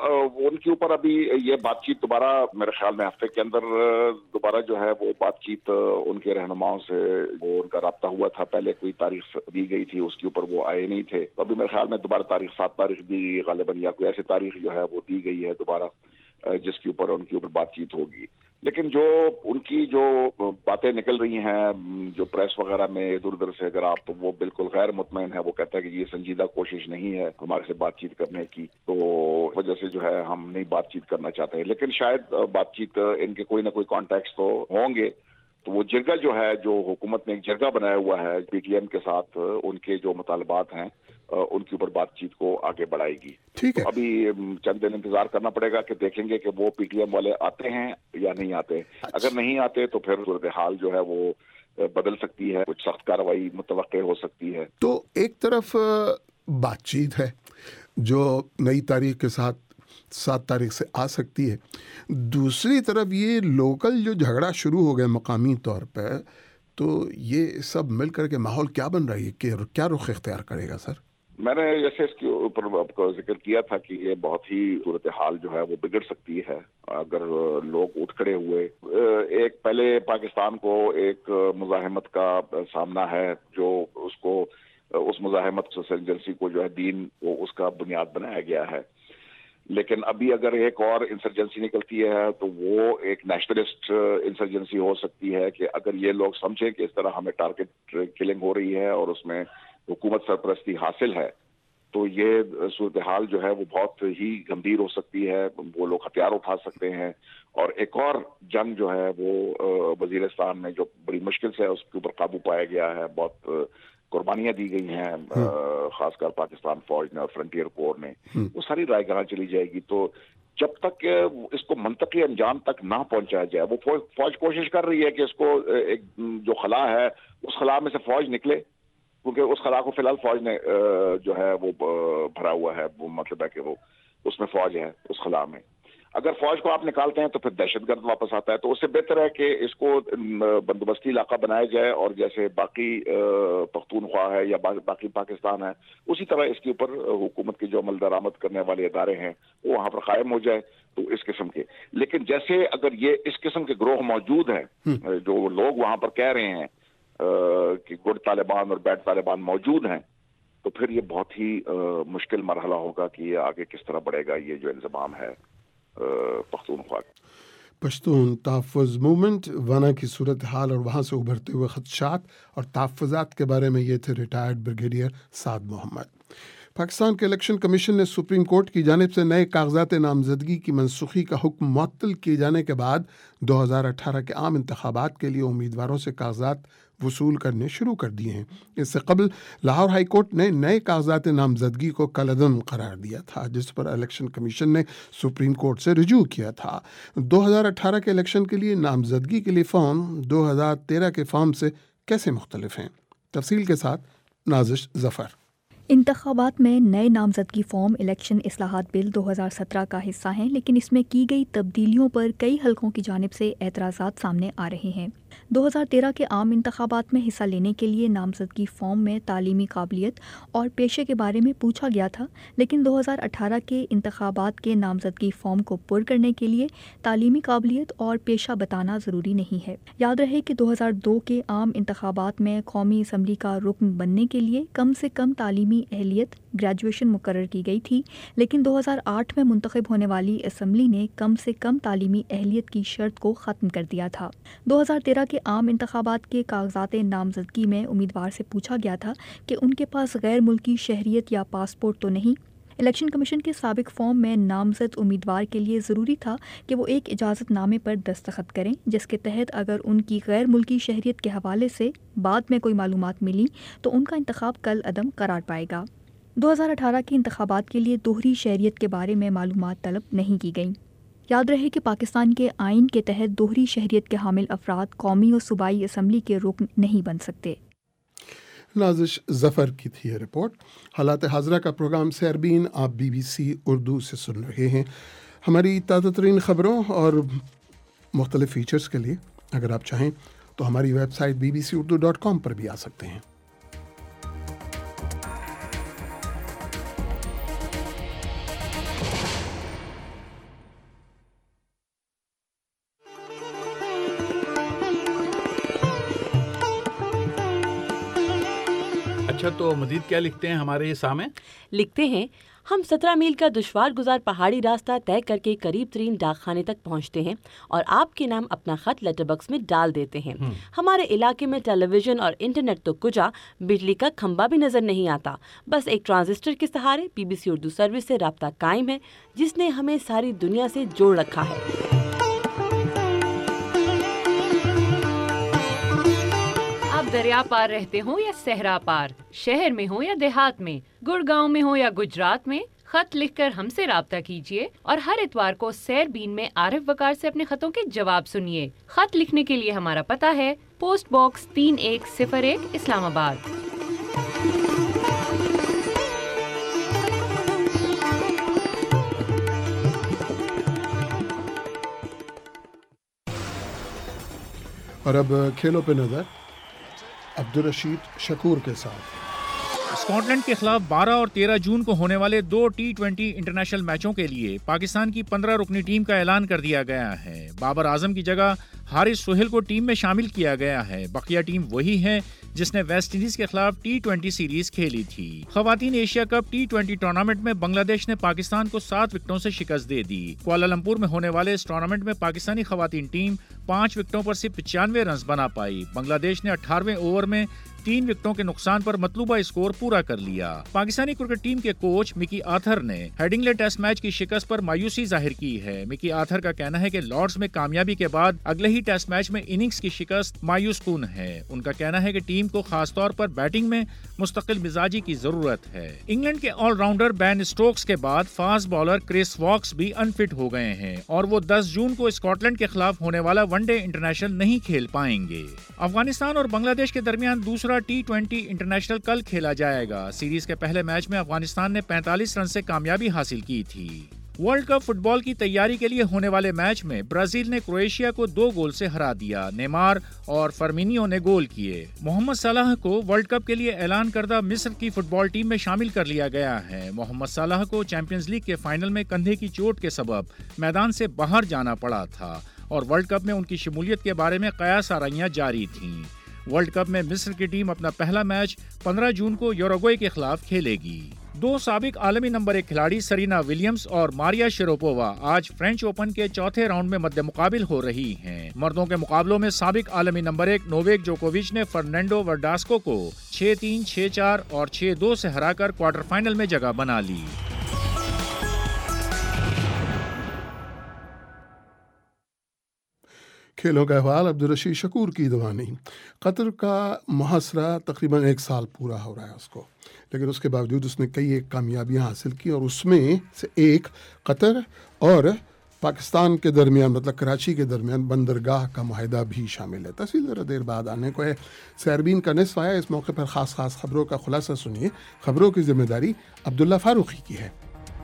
[SPEAKER 11] ان کے اوپر ابھی یہ بات چیت دوبارہ میرے خیال میں ہفتے کے اندر دوبارہ جو ہے وہ بات چیت ان کے رہنماؤں سے وہ ان کا رابطہ ہوا تھا. پہلے کوئی تاریخ دی گئی تھی، اس کے اوپر وہ آئے نہیں تھے. تو ابھی میرے خیال میں دوبارہ 7 تاریخ دی گئی غالباً، یا کوئی ایسی تاریخ جو ہے وہ دی گئی ہے دوبارہ جس کے اوپر ان کے اوپر بات چیت ہوگی. لیکن جو ان کی جو باتیں نکل رہی ہیں جو پریس وغیرہ میں ادھر ادھر سے، اگر آپ، تو وہ بالکل غیر مطمئن ہے. وہ کہتا ہے کہ یہ سنجیدہ کوشش نہیں ہے ہمارے سے بات چیت کرنے کی، تو وجہ سے جو ہے ہم نہیں بات چیت کرنا چاہتے ہیں. لیکن شاید بات چیت ان کے کوئی نہ کوئی کانٹیکٹس تو ہوں گے. تو وہ جرگہ جو ہے، جو حکومت نے ایک جرگہ بنایا ہوا ہے پی ٹی ایم کے ساتھ، ان کے جو مطالبات ہیں ان کے اوپر بات چیت کو آگے بڑھائے گی.
[SPEAKER 1] ٹھیک ہے،
[SPEAKER 11] ابھی چند دن انتظار کرنا پڑے گا کہ دیکھیں گے کہ وہ پی ٹی ایم والے آتے ہیں یا نہیں آتے. اگر نہیں آتے تو پھر صورتحال جو ہے وہ بدل سکتی ہے، کچھ سخت کارروائی متوقع ہو سکتی ہے.
[SPEAKER 1] تو ایک طرف بات چیت ہے جو نئی تاریخ کے ساتھ 7 تاریخ سے آ سکتی ہے، دوسری طرف یہ لوکل جو جھگڑا شروع ہو گیا مقامی طور پہ، تو یہ سب مل کر کے ماحول کیا بن رہی ہے کہ کیا رخ اختیار کرے گا؟ سر،
[SPEAKER 11] میں نے جیسے اس کے اوپر آپ کو ذکر کیا تھا کہ یہ بہت ہی صورتحال جو ہے وہ بگڑ سکتی ہے اگر لوگ اٹھ کھڑے ہوئے. ایک پہلے پاکستان کو ایک مزاحمت کا سامنا ہے، جو اس کو اس مزاحمت انسرجنسی کو جو ہے دین کو اس کا بنیاد بنایا گیا ہے. لیکن ابھی اگر ایک اور انسرجنسی نکلتی ہے تو وہ ایک نیشنلسٹ انسرجنسی ہو سکتی ہے کہ اگر یہ لوگ سمجھیں کہ اس طرح ہمیں ٹارگٹ کلنگ ہو رہی ہے اور اس میں حکومت سرپرستی حاصل ہے، تو یہ صورتحال جو ہے وہ بہت ہی گمبھیر ہو سکتی ہے. وہ لوگ ہتھیار اٹھا سکتے ہیں اور ایک اور جنگ جو ہے وہ وزیرستان میں جو بڑی مشکل سے اس کے اوپر قابو پایا گیا ہے، بہت قربانیاں دی گئی ہیں خاص کر پاکستان فوج نے اور فرنٹیئر کور نے، وہ ساری رائے گاہ چلی جائے گی. تو جب تک اس کو منطقی انجام تک نہ پہنچایا جائے، وہ فوج کوشش کر رہی ہے کہ اس کو ایک جو خلا ہے اس خلا میں سے فوج نکلے، کیونکہ اس خلا کو فی الحال فوج نے جو ہے وہ بھرا ہوا ہے. وہ مطلب ہے کہ وہ اس میں فوج ہے اس خلا میں. اگر فوج کو آپ نکالتے ہیں تو پھر دہشت گرد واپس آتا ہے. تو اس سے بہتر ہے کہ اس کو بندوبستی علاقہ بنایا جائے اور جیسے باقی پختونخوا ہے یا باقی پاکستان ہے اسی طرح اس کے اوپر حکومت کی جو عمل درآمد کرنے والے ادارے ہیں وہ وہاں پر قائم ہو جائے. تو اس قسم کے، لیکن جیسے اگر یہ اس قسم کے گروہ موجود ہیں جو لوگ وہاں پر کہہ رہے ہیں کہ گڈ طالبان اور بیڈ طالبان موجود ہیں، تو پھر یہ بہت ہی مشکل مرحلہ ہوگا کہ یہ آگے کس طرح بڑھے گا یہ جو انضمام ہے پختونخوا.
[SPEAKER 1] پشتون تحفظ موومنٹ وانا کی صورتحال اور وہاں سے ابھرتے ہوئے خدشات اور تحفظات کے بارے میں یہ تھے ریٹائرڈ بریگیڈیئر سعد محمد. پاکستان کے الیکشن کمیشن نے سپریم کورٹ کی جانب سے نئے کاغذات نامزدگی کی منسوخی کا حکم معطل کیے جانے کے بعد 2018 کے عام انتخابات کے لیے امیدواروں سے کاغذات وصول کرنے شروع کر دیے ہیں. اس سے قبل لاہور ہائی کورٹ نے نئے کاغذات نامزدگی کو کالعدم قرار دیا تھا، جس پر الیکشن کمیشن نے سپریم کورٹ سے رجوع کیا تھا. 2018 کے الیکشن کے لیے نامزدگی کے لیے فارم 2013 کے فارم سے کیسے مختلف ہیں؟ تفصیل کے ساتھ نازش ظفر.
[SPEAKER 12] انتخابات میں نئے نامزدگی فارم الیکشن اصلاحات بل 2017 کا حصہ ہیں، لیکن اس میں کی گئی تبدیلیوں پر کئی حلقوں کی جانب سے اعتراضات سامنے آ رہے ہیں. 2013 کے عام انتخابات میں حصہ لینے کے لیے نامزدگی فارم میں تعلیمی قابلیت اور پیشے کے بارے میں پوچھا گیا تھا، لیکن 2018 کے انتخابات کے نامزدگی فارم کو پر کرنے کے لیے تعلیمی قابلیت اور پیشہ بتانا ضروری نہیں ہے. یاد رہے کہ 2002 کے عام انتخابات میں قومی اسمبلی کا رکن بننے کے لیے کم سے کم تعلیمی اہلیت گریجویشن مقرر کی گئی تھی، لیکن 2008 میں منتخب ہونے والی اسمبلی نے کم سے کم تعلیمی اہلیت کی شرط کو ختم کر دیا تھا. 2013 کے عام انتخابات کے کاغذات نامزدگی میں امیدوار سے پوچھا گیا تھا کہ ان کے پاس غیر ملکی شہریت یا پاسپورٹ تو نہیں. الیکشن کمیشن کے سابق فارم میں نامزد امیدوار کے لیے ضروری تھا کہ وہ ایک اجازت نامے پر دستخط کریں، جس کے تحت اگر ان کی غیر ملکی شہریت کے حوالے سے بعد میں کوئی معلومات ملی تو ان کا انتخاب کل عدم قرار پائے گا۔ 2018 کے انتخابات کے لیے دوہری شہریت کے بارے میں معلومات طلب نہیں کی گئیں۔ یاد رہے کہ پاکستان کے آئین کے تحت دوہری شہریت کے حامل افراد قومی اور صوبائی اسمبلی کے رکن نہیں بن سکتے۔
[SPEAKER 1] نازش ظفر کی تھی یہ رپورٹ۔ حالات حاضرہ کا پروگرام سیربین آپ BBC اردو سے سن رہے ہیں۔ ہماری تازہ ترین خبروں اور مختلف فیچرز کے لیے اگر آپ چاہیں تو ہماری ویب سائٹ bbcurdu.com پر بھی آ سکتے ہیں۔
[SPEAKER 8] اچھا، تو مزید کیا لکھتے ہیں ہمارے سامنے؟
[SPEAKER 13] لکھتے ہیں، ہم 17 میل کا دشوار گزار پہاڑی راستہ طے کر کے قریب ترین ڈاک خانے تک پہنچتے ہیں اور آپ کے نام اپنا خط لیٹر باکس میں ڈال دیتے ہیں۔ ہمارے علاقے میں ٹیلی ویژن اور انٹرنیٹ تو کجا، بجلی کا کھمبا بھی نظر نہیں آتا، بس ایک ٹرانزسٹر کے سہارے BBC اردو سروس سے رابطہ قائم ہے، جس نے ہمیں ساری دنیا سے جوڑ رکھا ہے۔
[SPEAKER 9] آپ دریا پار رہتے ہوں یا صحرا پار، شہر میں ہوں یا دیہات میں، گڑگاؤں میں ہوں یا گجرات میں، خط لکھ کر ہم سے رابطہ کیجیے اور ہر اتوار کو سیربین میں عارف وقار سے اپنے خطوں کے جواب سنیے۔ خط لکھنے کے لیے ہمارا پتہ ہے پوسٹ باکس 3101 اسلام آباد۔
[SPEAKER 1] اور اب کھیلوں پہ نظر عبدالرشید شکور کے ساتھ۔
[SPEAKER 7] اسکاٹ لینڈ کے خلاف 12 اور 13 جون کو ہونے والے 2 T20 انٹرنیشنل میچوں کے لیے پاکستان کی 15 رکنی ٹیم کا اعلان کر دیا گیا ہے۔ بابر اعظم کی جگہ حارث سہیل کو ٹیم میں شامل کیا گیا ہے۔ بقیہ ٹیم وہی ہے جس نے ویسٹ انڈیز کے خلاف T20 سیریز کھیلی تھی۔ خواتین ایشیا کپ T20 ٹورنامنٹ میں بنگلہ دیش نے پاکستان کو 7 وکٹوں سے شکست دے دی۔ کوالالمپور میں ہونے والے اس ٹورنامنٹ میں پاکستانی خواتین ٹیم 5 وکٹوں پر صرف 95 رنز بنا پائی۔ بنگلہ دیش نے 18ویں اوور میں 3 وکٹوں کے نقصان پر مطلوبہ اسکور پورا کر لیا۔ پاکستانی کرکٹ ٹیم کے کوچ مکی آتھر نے ہیڈنگلے ٹیسٹ میچ کی شکست پر مایوسی ظاہر کی ہے۔ مکی آتھر کا کہنا ہے کہ لارڈز میں کامیابی کے بعد اگلے ہی ٹیسٹ میچ میں اننگز کی شکست مایوس کن ہے۔ ان کا کہنا ہے کہ ٹیم کو خاص طور پر بیٹنگ میں مستقل مزاجی کی ضرورت ہے۔ انگلینڈ کے آل راؤنڈر بین اسٹوکس کے بعد فاسٹ بالر کرس واکس بھی انفٹ ہو گئے ہیں اور وہ 10 جون کو اسکاٹ لینڈ کے خلاف ہونے والا ون ڈے انٹرنیشنل نہیں کھیل پائیں گے۔ افغانستان اور بنگلہ دیش کے درمیان دوسرا T20 انٹرنیشنل کل کھیلا جائے گا۔ سیریز کے پہلے میچ میں افغانستان نے 45 رن سے کامیابی حاصل کی تھی۔ ورلڈ کپ فٹ بال کی تیاری کے لیے ہونے والے میچ میں برازیل نے کروئیشیا کو 2 گول سے ہرا دیا۔ نیمار اور فرمینیو نے گول کیے۔ محمد صلاح کو ورلڈ کپ کے لیے اعلان کردہ مصر کی فٹ بال ٹیم میں شامل کر لیا گیا ہے۔ محمد صلاح کو چیمپئنز لیگ کے فائنل میں کندھے کی چوٹ کے سبب میدان سے باہر جانا پڑا تھا اور ورلڈ کپ میں ان کی شمولیت کے بارے میں قیاس آرائیاں جاری تھیں۔ ورلڈ کپ میں مصر کی ٹیم اپنا پہلا میچ 15 جون کو یوروگوئے کے خلاف کھیلے گی۔ 2 سابق عالمی نمبر 1 کھلاڑی سرینا ولیمز اور ماریا شیروپووا آج فرینچ اوپن کے چوتھے راؤنڈ میں مد مقابل ہو رہی ہیں۔ مردوں کے مقابلوں میں سابق عالمی نمبر 1 نوویک جوکووچ نے فرنینڈو ورڈاسکو کو 6-3، 6-4 اور 6-2 سے ہرا کر کوارٹر فائنل میں جگہ بنا لی۔
[SPEAKER 1] کھیلوں کا احوال عبدالرشید شکور کی زبانی۔ قطر کا محاصرہ تقریباً 1 سال پورا ہو رہا ہے اس کو، لیکن اس کے باوجود اس نے کئی ایک کامیابیاں حاصل کی اور اس میں سے ایک قطر اور پاکستان کے درمیان مطلب کراچی کے درمیان بندرگاہ کا معاہدہ بھی شامل ہے۔ تفصیل ذرا دیر بعد آنے کو ہے۔ سیربین کا نصف آیا، اس موقع پر خاص خبروں کا خلاصہ سنیے۔ خبروں کی ذمہ داری عبداللہ فاروقی کی ہے۔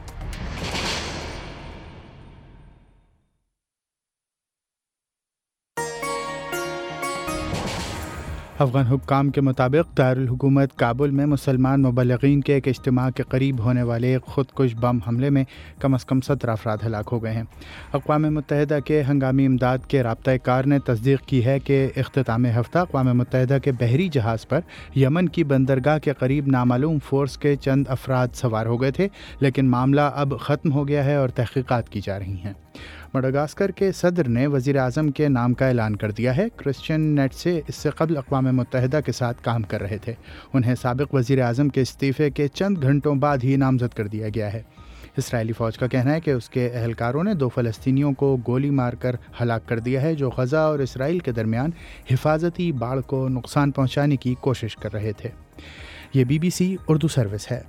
[SPEAKER 3] افغان حکام کے مطابق دارالحکومت کابل میں مسلمان مبلغین کے ایک اجتماع کے قریب ہونے والے ایک خودکش بم حملے میں کم از کم 17 افراد ہلاک ہو گئے ہیں۔ اقوام متحدہ کے ہنگامی امداد کے رابطہ کار نے تصدیق کی ہے کہ اختتام ہفتہ اقوام متحدہ کے بحری جہاز پر یمن کی بندرگاہ کے قریب نامعلوم فورس کے چند افراد سوار ہو گئے تھے، لیکن معاملہ اب ختم ہو گیا ہے اور تحقیقات کی جا رہی ہیں۔ مڈغاسکر کے صدر نے وزیر اعظم کے نام کا اعلان کر دیا ہے۔ کرسچین نیٹ سے اس سے قبل اقوام متحدہ کے ساتھ کام کر رہے تھے۔ انہیں سابق وزیر اعظم کے استعفے کے چند گھنٹوں بعد ہی نامزد کر دیا گیا ہے۔ اسرائیلی فوج کا کہنا ہے کہ اس کے اہلکاروں نے 2 فلسطینیوں کو گولی مار کر ہلاک کر دیا ہے جو غزہ اور اسرائیل کے درمیان حفاظتی باڑ کو نقصان پہنچانے کی کوشش کر رہے تھے۔ یہ BBC اردو سروس ہے۔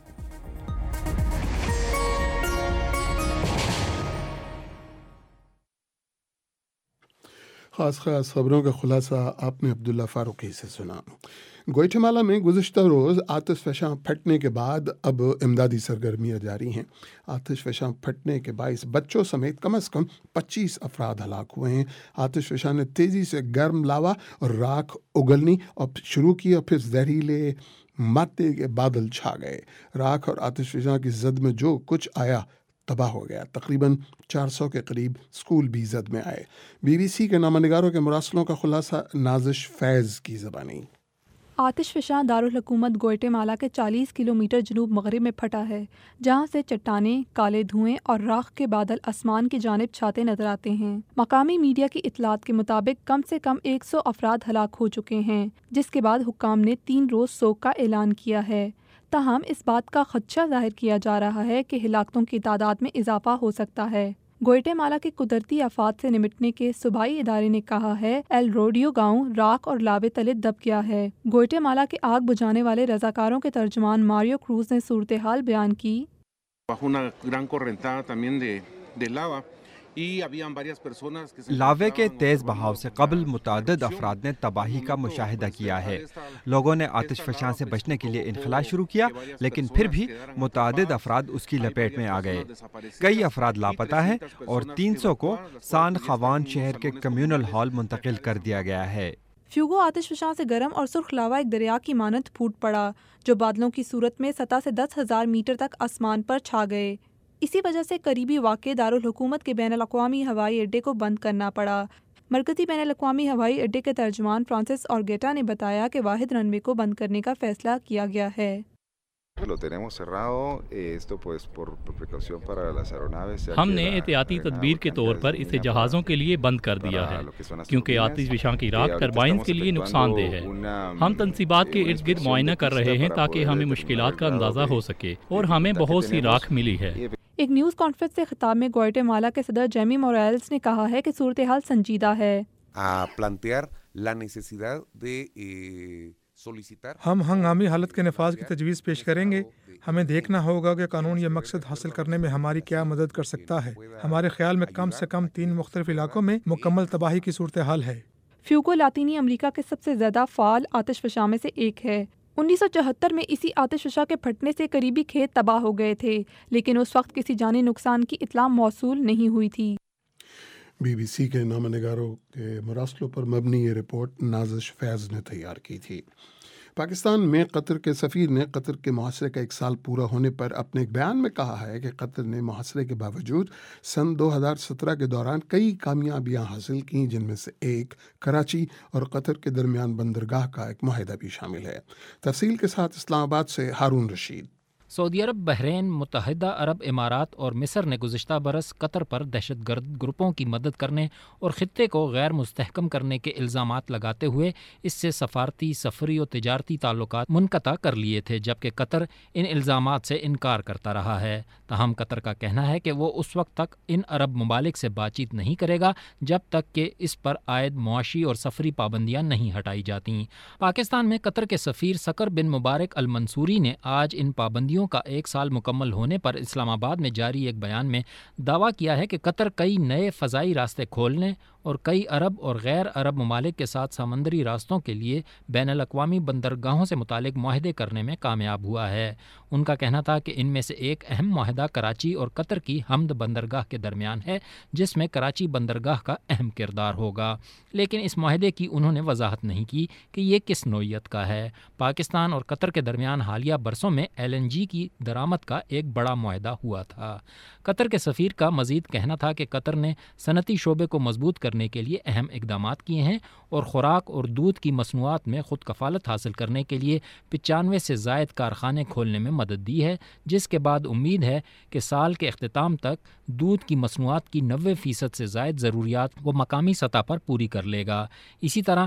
[SPEAKER 1] خاص خبروں کا خلاصہ آپ نے عبداللہ فاروقی سے سنا۔ گوئٹمالا میں گزشتہ روز آتش فشاں پھٹنے کے بعد اب امدادی سرگرمیاں جاری ہیں۔ آتش فشاں پھٹنے کے باعث بچوں سمیت کم از کم 25 افراد ہلاک ہوئے ہیں۔ آتش فشاں نے تیزی سے گرم لاوا اور راکھ اگلنی اور شروع کی اور پھر زہریلے مادے کے بادل چھا گئے۔ راکھ اور آتش فشاں کی زد میں جو کچھ آیا تباہ ہو گیا۔ تقریباً 400 کے قریب اسکول بھی زد میں آئے۔ BBC کے نامہ نگاروں کے مراسلوں کا خلاصہ نازش فیض کی زبانی۔
[SPEAKER 4] آتش فشاں دارالحکومت گوئٹمالا کے 40 کلومیٹر جنوب مغرب میں پھٹا ہے، جہاں سے چٹانیں، کالے دھوئیں اور راکھ کے بادل آسمان کی جانب چھاتے نظر آتے ہیں۔ مقامی میڈیا کی اطلاعات کے مطابق کم سے کم 100 افراد ہلاک ہو چکے ہیں، جس کے بعد حکام نے 3 روز سوگ کا اعلان کیا ہے۔ تاہم اس بات کا خدشہ ظاہر کیا جا رہا ہے کہ ہلاکتوں کی تعداد میں اضافہ ہو سکتا ہے۔ گوئٹمالا کے قدرتی آفات سے نمٹنے کے صوبائی ادارے نے کہا ہے ایل روڈیو گاؤں راکھ اور لاوے تلے دب گیا ہے۔ گوئٹمالا کے آگ بجھانے والے رضاکاروں کے ترجمان ماریو کروز نے صورتحال بیان کی۔
[SPEAKER 14] لاوے کے تیز بہاؤ سے قبل متعدد افراد نے تباہی کا مشاہدہ کیا ہے۔ لوگوں نے آتش فشاں سے بچنے کے لیے انخلاء شروع کیا، لیکن پھر بھی متعدد افراد اس کی لپیٹ میں آ گئے۔ کئی افراد لاپتہ ہیں اور 300 کو سان خوان شہر کے کمیونل ہال منتقل کر دیا گیا ہے۔
[SPEAKER 4] فیوگو آتش فشاں سے گرم اور سرخ لاوا ایک دریا کی مانند پھوٹ پڑا، جو بادلوں کی صورت میں سطح سے 10,000 میٹر تک آسمان پر چھا گئے۔ اسی وجہ سے قریبی واقع دارالحکومت کے بین الاقوامی ہوائی اڈے کو بند کرنا پڑا۔ مرکزی بین الاقوامی ہوائی اڈے کے ترجمان فرانسس اورگیٹا نے بتایا کہ واحد رن وے کو بند کرنے کا فیصلہ کیا گیا ہے۔
[SPEAKER 15] ہم نے احتیاطی تدبیر کے طور پر اسے جہازوں کے لیے بند کر دیا ہے، کیونکہ آتش فشاں کی راکھ ٹربائنز کے لیے نقصان دہ ہے۔ ہم تنصیبات کے ارد گرد معائنہ کر رہے ہیں تاکہ ہمیں مشکلات کا اندازہ ہو سکے، اور ہمیں بہت سی راکھ ملی ہے۔
[SPEAKER 4] ایک نیوز کانفرنس سے خطاب میں گوئٹمالا کے صدر جیمی موریلز نے کہا ہے کہ صورتحال سنجیدہ ہے۔
[SPEAKER 16] ہم ہنگامی حالت کے نفاذ کی تجویز پیش کریں گے۔ ہمیں دیکھنا ہوگا کہ قانون یہ مقصد حاصل کرنے میں ہماری کیا مدد کر سکتا ہے۔ ہمارے خیال میں کم سے کم 3 مختلف علاقوں میں مکمل تباہی کی صورتحال ہے۔
[SPEAKER 4] فیوگو لاطینی امریکہ کے سب سے زیادہ فعال آتش فشاں میں سے ایک ہے۔ 1974 میں اسی آتش فشاں کے پھٹنے سے قریبی کھیت تباہ ہو گئے تھے، لیکن اس وقت کسی جانی نقصان کی اطلاع موصول نہیں ہوئی تھی۔
[SPEAKER 1] BBC کے نامہ نگاروں کے مراسلوں پر مبنی یہ رپورٹ نازش فیض نے تیار کی تھی۔ پاکستان میں قطر کے سفیر نے قطر کے محاصرے کا 1 سال پورا ہونے پر اپنے ایک بیان میں کہا ہے کہ قطر نے محاصرے کے باوجود سن 2017 کے دوران کئی کامیابیاں حاصل کیں، جن میں سے ایک کراچی اور قطر کے درمیان بندرگاہ کا ایک معاہدہ بھی شامل ہے۔ تفصیل کے ساتھ اسلام آباد سے ہارون رشید۔
[SPEAKER 17] سعودی عرب، بحرین، متحدہ عرب امارات اور مصر نے گزشتہ برس قطر پر دہشت گرد گروپوں کی مدد کرنے اور خطے کو غیر مستحکم کرنے کے الزامات لگاتے ہوئے اس سے سفارتی، سفری اور تجارتی تعلقات منقطع کر لیے تھے، جبکہ قطر ان الزامات سے انکار کرتا رہا ہے۔ تاہم قطر کا کہنا ہے کہ وہ اس وقت تک ان عرب ممالک سے بات چیت نہیں کرے گا جب تک کہ اس پر عائد معاشی اور سفری پابندیاں نہیں ہٹائی جاتیں۔ پاکستان میں قطر کے سفیر سکر بن مبارک المنصوری نے آج ان پابندیوں کا 1 سال مکمل ہونے پر اسلام آباد میں جاری ایک بیان میں دعویٰ کیا ہے کہ قطر کئی نئے فضائی راستے کھولنے اور کئی عرب اور غیر عرب ممالک کے ساتھ سمندری راستوں کے لیے بین الاقوامی بندرگاہوں سے متعلق معاہدے کرنے میں کامیاب ہوا ہے۔ ان کا کہنا تھا کہ ان میں سے ایک اہم معاہدہ کراچی اور قطر کی حمد بندرگاہ کے درمیان ہے، جس میں کراچی بندرگاہ کا اہم کردار ہوگا، لیکن اس معاہدے کی انہوں نے وضاحت نہیں کی کہ یہ کس نوعیت کا ہے۔ پاکستان اور قطر کے درمیان حالیہ برسوں میں LNG کی درآمد کا ایک بڑا معاہدہ ہوا تھا۔ قطر کے سفیر کا مزید کہنا تھا کہ قطر نے صنعتی شعبے کو مضبوط کرنے کرنے کے لیے اہم اقدامات کیے ہیں اور خوراک اور دودھ کی مصنوعات میں خود کفالت حاصل کرنے کے لیے 95 سے زائد کارخانے کھولنے میں مدد دی ہے، جس کے بعد امید ہے کہ سال کے اختتام تک دودھ کی مصنوعات کی 90% سے زائد ضروریات وہ مقامی سطح پر پوری کر لے گا۔ اسی طرح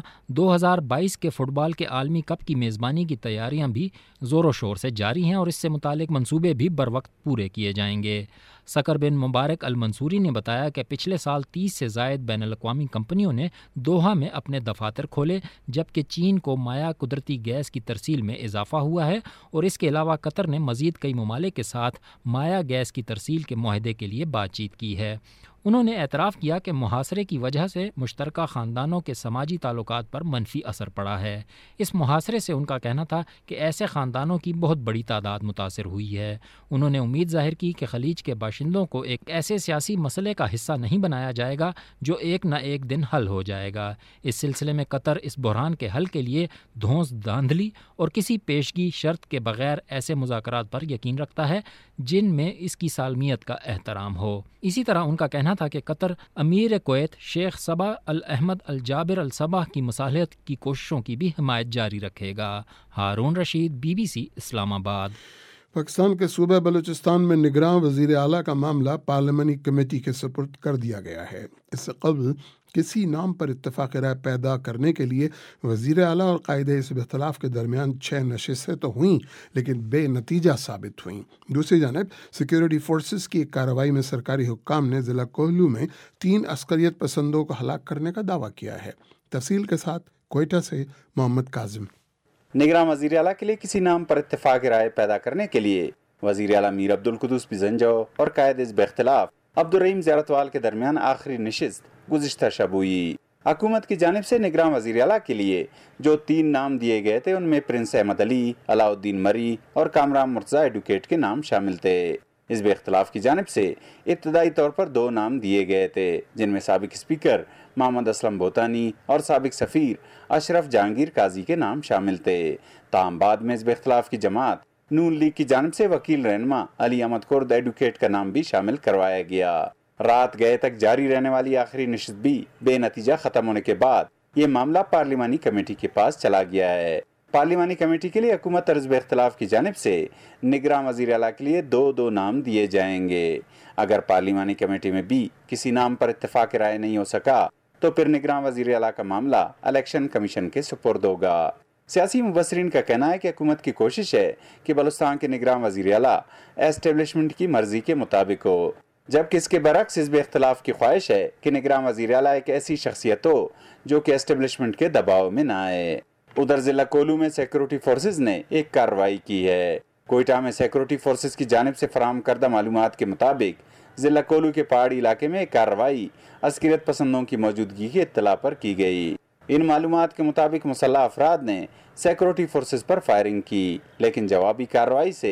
[SPEAKER 17] 2022 کے فٹ بال کے عالمی کپ کی میزبانی کی تیاریاں بھی زور و شور سے جاری ہیں اور اس سے متعلق منصوبے بھی بروقت پورے کیے جائیں گے۔ سکر بن مبارک المنصوری نے بتایا کہ پچھلے سال 30 سے زائد بین الاقوامی کمپنیوں نے دوحہ میں اپنے دفاتر کھولے، جبکہ چین کو مائع قدرتی گیس کی ترسیل میں اضافہ ہوا ہے اور اس کے علاوہ قطر نے مزید کئی ممالک کے ساتھ مائع گیس کی ترسیل کے معاہدے کے لیے بات چیت کی ہے۔ انہوں نے اعتراف کیا کہ محاصرے کی وجہ سے مشترکہ خاندانوں کے سماجی تعلقات پر منفی اثر پڑا ہے۔ اس محاصرے سے ان کا کہنا تھا کہ ایسے خاندانوں کی بہت بڑی تعداد متاثر ہوئی ہے۔ انہوں نے امید ظاہر کی کہ خلیج کے باشندوں کو ایک ایسے سیاسی مسئلے کا حصہ نہیں بنایا جائے گا جو ایک نہ ایک دن حل ہو جائے گا۔ اس سلسلے میں قطر اس بحران کے حل کے لیے دھونس دھاندلی اور کسی پیشگی شرط کے بغیر ایسے مذاکرات پر یقین رکھتا ہے جن میں اس کی سالمیت کا احترام ہو۔ اسی طرح ان کا کہنا تھا کہ قطر امیر کویت شیخ صبا الاحمد الجابر الصباح کی مصالحت کی کوششوں کی بھی حمایت جاری رکھے گا۔ ہارون رشید، BBC اسلام آباد۔
[SPEAKER 1] پاکستان کے صوبہ بلوچستان میں نگراں وزیر اعلیٰ کا معاملہ پارلیمانی کمیٹی کے سپرد کر دیا گیا ہے۔ اس سے قبل کسی نام پر اتفاق رائے پیدا کرنے کے لیے وزیر اعلیٰ اور قائد حزب اختلاف کے درمیان 6 نشستیں تو ہوئیں لیکن بے نتیجہ ثابت ہوئیں۔ دوسری جانب سیکیورٹی فورسز کی ایک کارروائی میں سرکاری حکام نے ضلع کوہلو میں 3 عسکریت پسندوں کو ہلاک کرنے کا دعویٰ کیا ہے۔ تفصیل کے ساتھ کوئٹہ سے محمد کاظم۔
[SPEAKER 18] نگراں وزیر اعلیٰ کے لیے کسی نام پر اتفاق رائے پیدا کرنے کے لیے وزیر اعلیٰ میر عبدالقدوس بزنجو اور قائد حزب اختلاف عبدالرحیم زیارتوال کے درمیان آخری نشست گزشتہ شب ہوئی۔ حکومت کی جانب سے نگراں وزیر اعلیٰ کے لیے جو 3 نام دیے گئے تھے ان میں پرنس احمد علی، علاء الدین مری اور کامران مرتضیٰ ایڈوکیٹ کے نام شامل تھے۔ حزب اختلاف کی جانب سے ابتدائی طور پر 2 نام دیے گئے تھے جن میں سابق اسپیکر محمد اسلم بھوتانی اور سابق سفیر اشرف جہانگیر قاضی کے نام شامل تھے۔ تاہم بعد میں حزب اختلاف کی جماعت نون لیگ کی جانب سے وکیل رہنما علی احمد کرد ایڈوکیٹ کا نام بھی شامل کروایا گیا۔ رات گئے تک جاری رہنے والی آخری نشست بھی بے نتیجہ ختم ہونے کے بعد یہ معاملہ پارلیمانی کمیٹی کے پاس چلا گیا ہے۔ پارلیمانی کمیٹی کے لیے حکومت اور حزب اختلاف کی جانب سے نگراں وزیر اعلیٰ کے لیے 2 نام دیے جائیں گے۔ اگر پارلیمانی کمیٹی میں بھی کسی نام پر اتفاق رائے نہیں ہو سکا تو پھر نگراں وزیر اعلیٰ کا معاملہ الیکشن کمیشن کے سپرد ہوگا۔ سیاسی مبصرین کا کہنا ہے کہ حکومت کی کوشش ہے کہ بلوچستان کے نگراں وزیر اعلیٰ اسٹیبلشمنٹ کی مرضی کے مطابق ہو، جبکہ اس کے برعکس حزب اختلاف کی خواہش ہے کہ نگراں وزیر اعلیٰ ایک ایسی شخصیت ہو جو کہ اسٹیبلشمنٹ کے دباؤ میں نہ آئے۔ ادھر ضلع کولو میں سیکورٹی فورسز نے ایک کارروائی کی ہے۔ کوئٹہ میں سیکورٹی فورسز کی جانب سے فراہم کردہ معلومات کے مطابق ضلع کولو کے پہاڑی علاقے میں ایک کارروائی عسکریت پسندوں کی موجودگی کی اطلاع پر کی گئی۔ ان معلومات کے مطابق مسلح افراد نے سیکورٹی فورسز پر فائرنگ کی، لیکن جوابی کارروائی سے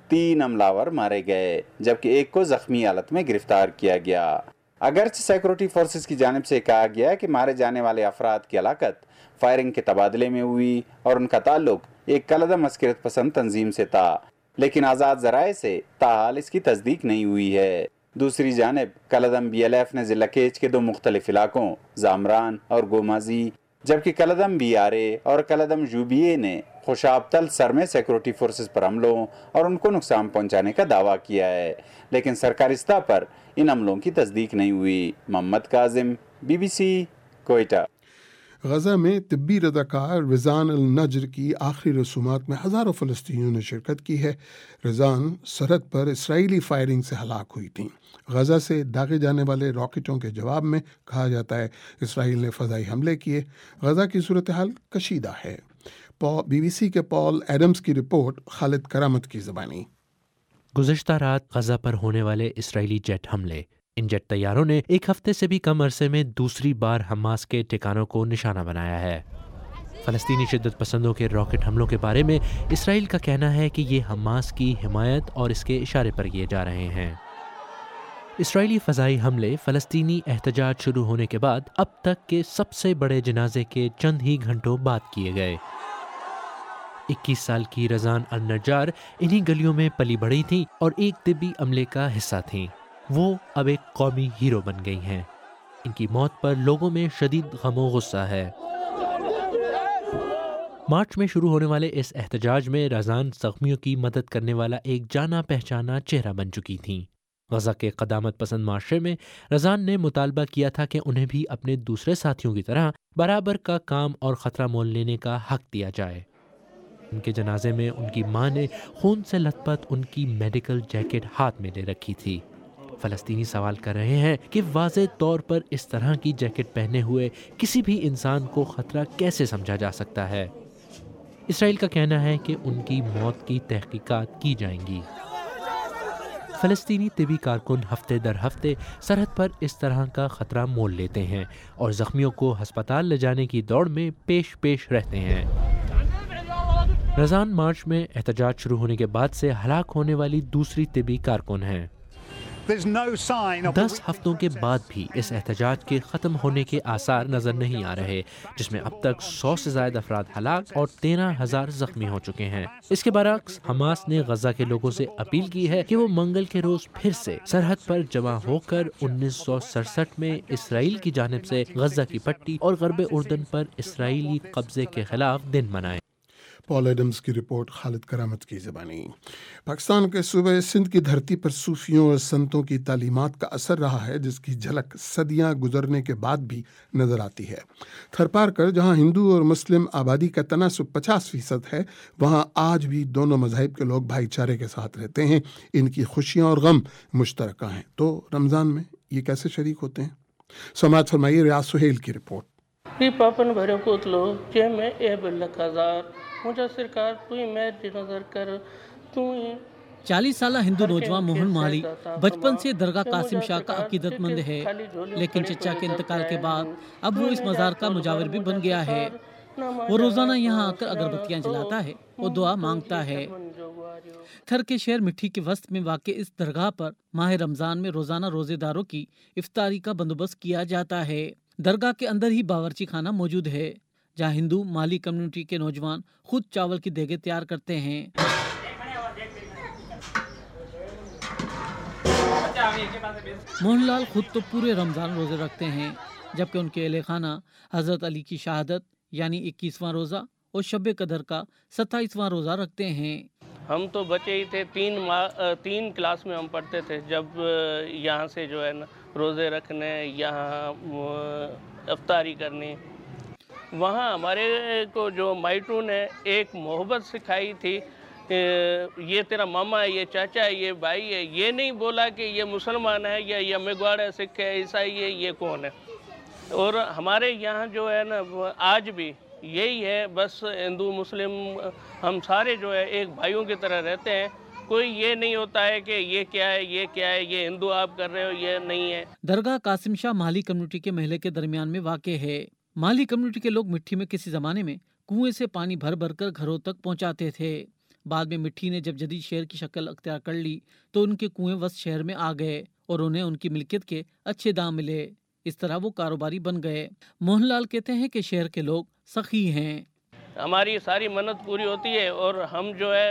[SPEAKER 18] 3 حملہ ور مارے گئے جبکہ ایک کو زخمی حالت میں گرفتار کیا گیا۔ اگرچہ سیکورٹی فورسز کی جانب سے کہا گیا کہ مارے جانے والے افراد کی ہلاکت فائرنگ کے تبادلے میں ہوئی اور ان کا تعلق ایک کالعدم عسکریت پسند تنظیم سے تھا، لیکن آزاد ذرائع سے تاحال اس کی تصدیق نہیں ہوئی ہے۔ دوسری جانب کالعدم BLF نے ضلع کیچ کے 2 مختلف علاقوں زامران اور گومازی، جبکہ کالعدم BRA اور کالعدم UBA نے خوشاب تل سر میں سیکورٹی فورسز پر حملوں اور ان کو نقصان پہنچانے کا دعویٰ کیا ہے، لیکن سرکاری سطح پر ان حملوں کی تصدیق نہیں ہوئی۔ محمد کاظم، BBC کوئٹہ۔
[SPEAKER 1] غزہ میں طبی رضاکار رضان النجر کی آخری رسومات میں ہزاروں فلسطینیوں نے شرکت کی ہے۔ رضان سرحد پر اسرائیلی فائرنگ سے ہلاک ہوئی تھیں۔ غزہ سے داغے جانے والے راکٹوں کے جواب میں کہا جاتا ہے اسرائیل نے فضائی حملے کیے۔ غزہ کی صورتحال کشیدہ ہے۔ BBC کے پال ایڈمز کی رپورٹ، خالد کرامت کی زبانی۔
[SPEAKER 19] گزشتہ رات غزہ پر ہونے والے اسرائیلی جیٹ حملے، ان جیٹ طیاروں نے ایک ہفتے سے بھی کم عرصے میں دوسری بار حماس کے ٹھکانوں کو نشانہ بنایا ہے۔ فلسطینی شدت پسندوں کے راکٹ حملوں کے بارے میں اسرائیل کا کہنا ہے کہ یہ حماس کی حمایت اور اس کے اشارے پر کیے جا رہے ہیں۔ اسرائیلی فضائی حملے فلسطینی احتجاج شروع ہونے کے بعد اب تک کے سب سے بڑے جنازے کے چند ہی گھنٹوں بعد کیے گئے۔ 21 سال کی رضان النجار انہی گلیوں میں پلی بڑھی تھیں اور ایک طبی عملے کا حصہ تھیں۔ وہ اب ایک قومی ہیرو بن گئی ہیں۔ ان کی موت پر لوگوں میں شدید غم و غصہ ہے۔ مارچ میں شروع ہونے والے اس احتجاج میں رزان زخمیوں کی مدد کرنے والا ایک جانا پہچانا چہرہ بن چکی تھیں۔ غزہ کے قدامت پسند معاشرے میں رزان نے مطالبہ کیا تھا کہ انہیں بھی اپنے دوسرے ساتھیوں کی طرح برابر کا کام اور خطرہ مول لینے کا حق دیا جائے۔ ان کے جنازے میں ان کی ماں نے خون سے لت پت ان کی میڈیکل جیکٹ ہاتھ میں لے رکھی تھی۔ فلسطینی سوال کر رہے ہیں کہ واضح طور پر اس طرح کی جیکٹ پہنے ہوئے کسی بھی انسان کو خطرہ کیسے سمجھا جا سکتا ہے؟ اسرائیل کا کہنا ہے کہ ان کی موت کی تحقیقات کی جائیں گی۔ فلسطینی طبی کارکن ہفتے در ہفتے سرحد پر اس طرح کا خطرہ مول لیتے ہیں اور زخمیوں کو ہسپتال لے جانے کی دوڑ میں پیش رہتے ہیں۔ رزان مارچ میں احتجاج شروع ہونے کے بعد سے ہلاک ہونے والی دوسری طبی کارکن ہیں۔ 10 ہفتوں کے بعد بھی اس احتجاج کے ختم ہونے کے آثار نظر نہیں آ رہے، جس میں اب تک 100 سے زائد افراد ہلاک اور 13,000 زخمی ہو چکے ہیں۔ اس کے برعکس حماس نے غزہ کے لوگوں سے اپیل کی ہے کہ وہ منگل کے روز پھر سے سرحد پر جمع ہو کر 1967 میں اسرائیل کی جانب سے غزہ کی پٹی اور غرب اردن پر اسرائیلی قبضے کے خلاف دن منائے۔
[SPEAKER 1] پال ایڈمز کی رپورٹ، خالد کرامت کی زبانی۔ پاکستان کے صوبہ سندھ کی دھرتی پر صوفیوں اور سنتوں کی تعلیمات کا اثر رہا ہے، جس کی جھلک صدیاں گزرنے کے بعد بھی نظر آتی ہے۔ تھر پار کر جہاں ہندو اور مسلم آبادی کا تناسب 50% ہے، وہاں آج بھی دونوں مذاہب کے لوگ بھائی چارے کے ساتھ رہتے ہیں۔ ان کی خوشیاں اور غم مشترکہ ہیں، تو رمضان میں یہ کیسے شریک ہوتے ہیں؟ سماعت فرمائیے ریاض سہیل کی رپورٹ۔
[SPEAKER 20] پاپن بھرو پوتلو جے میں اے بلک ہزار مجھے سرکار تو ہی میں نظر کر تو ہی
[SPEAKER 21] 40 سالہ ہندو نوجوان موہن مالی بچپن سے درگاہ قاسم شاہ کا عقیدت مند ہے، لیکن چچا کے انتقال کے بعد اب وہ اس مزار کا مجاور بھی بن گیا ہے۔ وہ روزانہ یہاں آ کر اگربتیاں جلاتا ہے، وہ دعا مانگتا ہے۔ تھر کے شہر مٹھی کے وسط میں واقع اس درگاہ پر ماہ رمضان میں روزانہ روزے داروں کی افطاری کا بندوبست کیا جاتا ہے۔ درگاہ کے اندر ہی باورچی خانہ موجود ہے، جہاں ہندو مالی کمیونٹی کے نوجوان خود چاول کی دیگیں تیار کرتے ہیں۔ موہن لال خود تو پورے رمضان روزے رکھتے ہیں، جبکہ ان کے اہل خانہ حضرت علی کی شہادت یعنی 21واں روزہ اور شب قدر کا 27واں روزہ رکھتے ہیں۔
[SPEAKER 20] ہم تو بچے ہی تھے، 3 کلاس میں ہم پڑھتے تھے جب یہاں سے جو ہے نا روزے رکھنے، یہاں افطاری کرنی۔ وہاں ہمارے کو جو مائٹو نے ایک محبت سکھائی تھی، یہ تیرا ماما ہے، یہ چاچا ہے، یہ بھائی ہے، یہ نہیں بولا کہ یہ مسلمان ہے یا یہ میگواڑ ہے، سکھ ہے، عیسائی ہے، یہ کون ہے۔ اور ہمارے یہاں جو ہے نا آج بھی یہی ہے، بس ہندو مسلم ہم سارے جو ہے ایک بھائیوں کی طرح رہتے ہیں۔ کوئی یہ نہیں ہوتا ہے کہ یہ کیا ہے، یہ کیا ہے، یہ ہندو آپ کر رہے ہو، یہ نہیں ہے۔
[SPEAKER 21] درگاہ قاسم شاہ مالی کمیونٹی کے محلے کے درمیان میں واقع ہے۔ مالی کمیونٹی کے لوگ مٹھی میں کسی زمانے میں کنویں سے پانی بھر بھر کر گھروں تک پہنچاتے تھے۔ بعد میں مٹھی نے جب جدید شہر کی شکل اختیار کر لی تو ان کے کنویں وسط شہر میں آ گئے اور انہیں ان کی ملکیت کے اچھے دام ملے۔ اس طرح وہ کاروباری بن گئے۔ موہن لال کہتے ہیں کہ شہر کے لوگ سخی ہیں۔
[SPEAKER 20] ہماری ساری منت پوری ہوتی ہے اور ہم جو ہے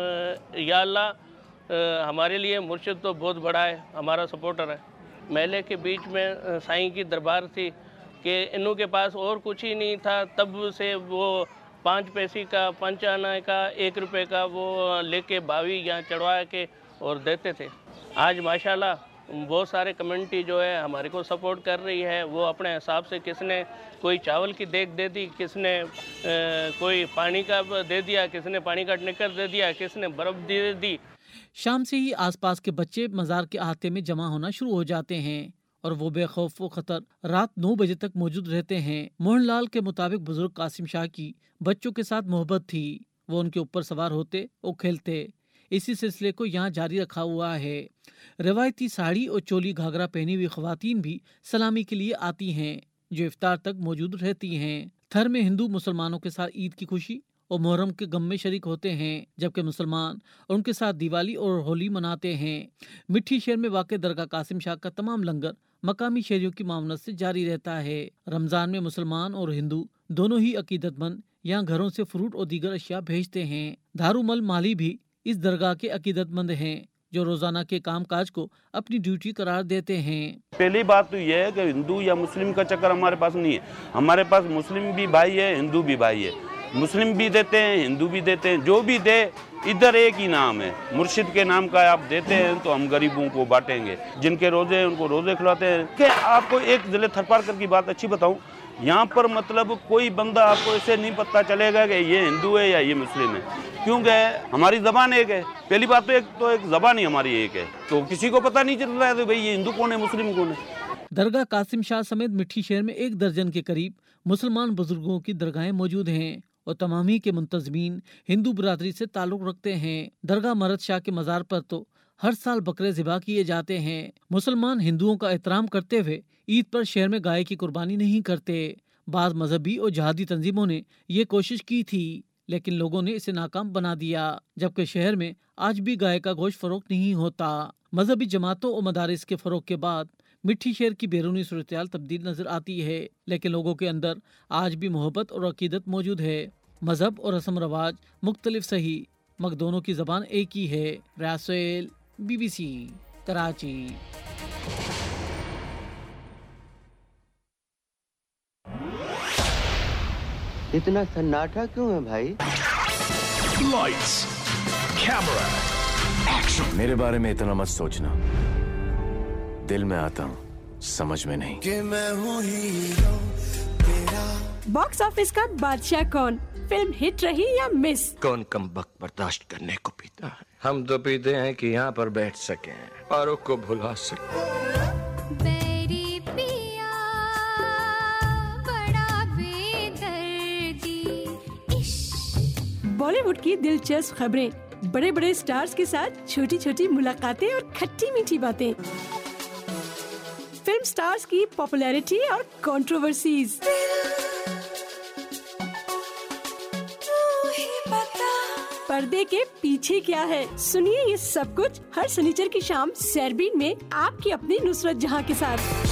[SPEAKER 20] یا اللہ ہمارے لیے مرشد تو بہت بڑا ہے، ہمارا سپورٹر ہے۔ میلے کے بیچ میں سائیں کی دربار تھی کہ انہوں کے پاس اور کچھ ہی نہیں تھا، تب سے وہ 5 پیسے کا، 5 آنے کا، 1 روپے کا وہ لے کے باوی یہاں چڑھوا کے اور دیتے تھے۔ آج ماشاءاللہ بہت سارے کمیونٹی جو ہے ہمارے کو سپورٹ کر رہی ہے۔ وہ اپنے حساب سے کس نے کوئی چاول کی دیگ دے دی، کس نے کوئی پانی کا دے دیا، کس نے پانی کا ٹنکر دے دیا، کس نے برف دے دی۔
[SPEAKER 21] شام سے ہی آس پاس کے بچے مزار کے احاطے میں جمع ہونا شروع ہو جاتے ہیں اور وہ بے خوف و خطر رات 9 بجے تک موجود رہتے ہیں۔ موہن لال کے مطابق بزرگ قاسم شاہ کی بچوں کے ساتھ محبت تھی، وہ ان کے اوپر سوار ہوتے اور کھیلتے۔ اسی سلسلے کو یہاں جاری رکھا ہوا ہے۔ روایتی ساڑی اور چولی گھاگرا پہنی ہوئی خواتین بھی سلامی کے لیے آتی ہیں، جو افطار تک موجود رہتی ہیں۔ تھر میں ہندو مسلمانوں کے ساتھ عید کی خوشی اور محرم کے غم میں شریک ہوتے ہیں، جبکہ مسلمان ان کے ساتھ دیوالی اور ہولی مناتے ہیں۔ مٹھی شہر میں واقع درگاہ قاسم شاہ کا تمام لنگر مقامی شہریوں کی معاونت سے جاری رہتا ہے۔ رمضان میں مسلمان اور ہندو دونوں ہی عقیدت مند یہاں گھروں سے فروٹ اور دیگر اشیاء بھیجتے ہیں۔ دارو مل مالی بھی اس درگاہ کے عقیدت مند ہیں، जो रोजाना के कामकाज को अपनी ड्यूटी करार देते हैं।
[SPEAKER 5] पहली बात तो यह है कि हिंदू या मुस्लिम का चक्कर हमारे पास नहीं है। हमारे पास मुस्लिम भी भाई है, हिंदू भी भाई है। मुस्लिम भी देते हैं, हिंदू भी देते हैं, जो भी दे इधर एक ही नाम है, मुर्शिद के नाम का आप देते हैं तो हम गरीबों को बांटेंगे, जिनके रोजे हैं उनको रोजे खिलाते हैं। कि आपको एक जिले थरपारकर की बात अच्छी बताऊं, यहाँ पर मतलब कोई बंदा आपको ऐसे नहीं पता चलेगा कि ये हिंदू है या ये मुस्लिम है, क्योंकि हमारी ज़बान एक है। पहली बात तो एक ज़बान ही हमारी एक है, तो किसी को पता नहीं चल रहा है तो भाई ये हिंदू कौन है मुस्लिम कौन है।
[SPEAKER 21] दरगाह कासिम शाह समेत मिट्टी शहर में 1 दर्जन के करीब मुसलमान बुजुर्गों की दरगाहें मौजूद हैं और तमाम ही के मुंतज़मीन हिंदू बरादरी से ताल्लुक़ रखते हैं। दरगाह मरद शाह के मज़ार पर तो हर साल बकरे ज़िबा किए जाते हैं। मुसलमान हिंदुओं का एहतराम करते हुए ईद पर शहर में गाय की कुर्बानी नहीं करते। बाद मजहबी और जहादी तंजीमों ने ये कोशिश की थी, लेकिन लोगों ने इसे नाकाम बना दिया, जबकि शहर में आज भी गाय का गोश्त फरोख्त नहीं होता। मजहबी जमातों और मदारिस के फरोग के बाद मिट्टी शहर की बैरूनी सूरत-ए-हाल तब्दील नजर आती है, लेकिन लोगों के अंदर आज भी मोहब्बत और अकीदत मौजूद है। मजहब और रस्म रवाज मुख्तलिफ सही, मगर दोनों की जबान एक ही है। रासेल, BBC, कराची।
[SPEAKER 22] इतना सन्नाटा क्यों है भाई?
[SPEAKER 23] Lights, camera, action. मेरे बारे में इतना मत सोचना, दिल में आता हूँ, समझ में नहीं। कि मैं हूँ हीरो तेरा।
[SPEAKER 24] बॉक्स ऑफिस का बादशाह कौन? फिल्म हिट रही या मिस?
[SPEAKER 23] कौन कमबख्त बर्दाश्त करने को पीता है? हम तो पीते हैं कि यहाँ पर बैठ सकें, औरों को भुला सकें।
[SPEAKER 24] बॉलीवुड की दिलचस्प खबरें, बड़े बड़े स्टार्स के साथ छोटी छोटी मुलाकातें और खट्टी मीठी बातें, फिल्म स्टार्स की पॉपुलैरिटी और कंट्रोवर्सीज, पर्दे के पीछे क्या है। सुनिए ये सब कुछ हर शनिचर की शाम सैरबीन में आपकी अपनी नुसरत जहां के साथ।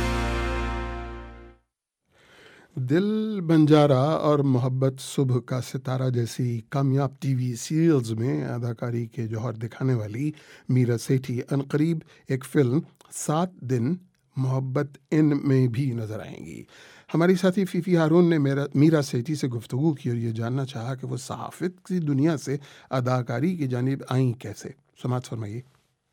[SPEAKER 1] दिल बंजारा और मोहब्बत सुबह का सितारा जैसी कामयाब टीवी सीरियल्स में अदाकारी के जौहर दिखाने वाली मीरा सेठी अनकरीब एक फिल्म 7 दिन मोहब्बत इन में भी नजर आएंगी। हमारी साथी फीफी हारून ने मीरा सेठी से गुफ्तगू की और ये जानना चाहा कि वो सहाफ़त की दुनिया से अदाकारी की जानिब आई कैसे। समाअत फरमाइए।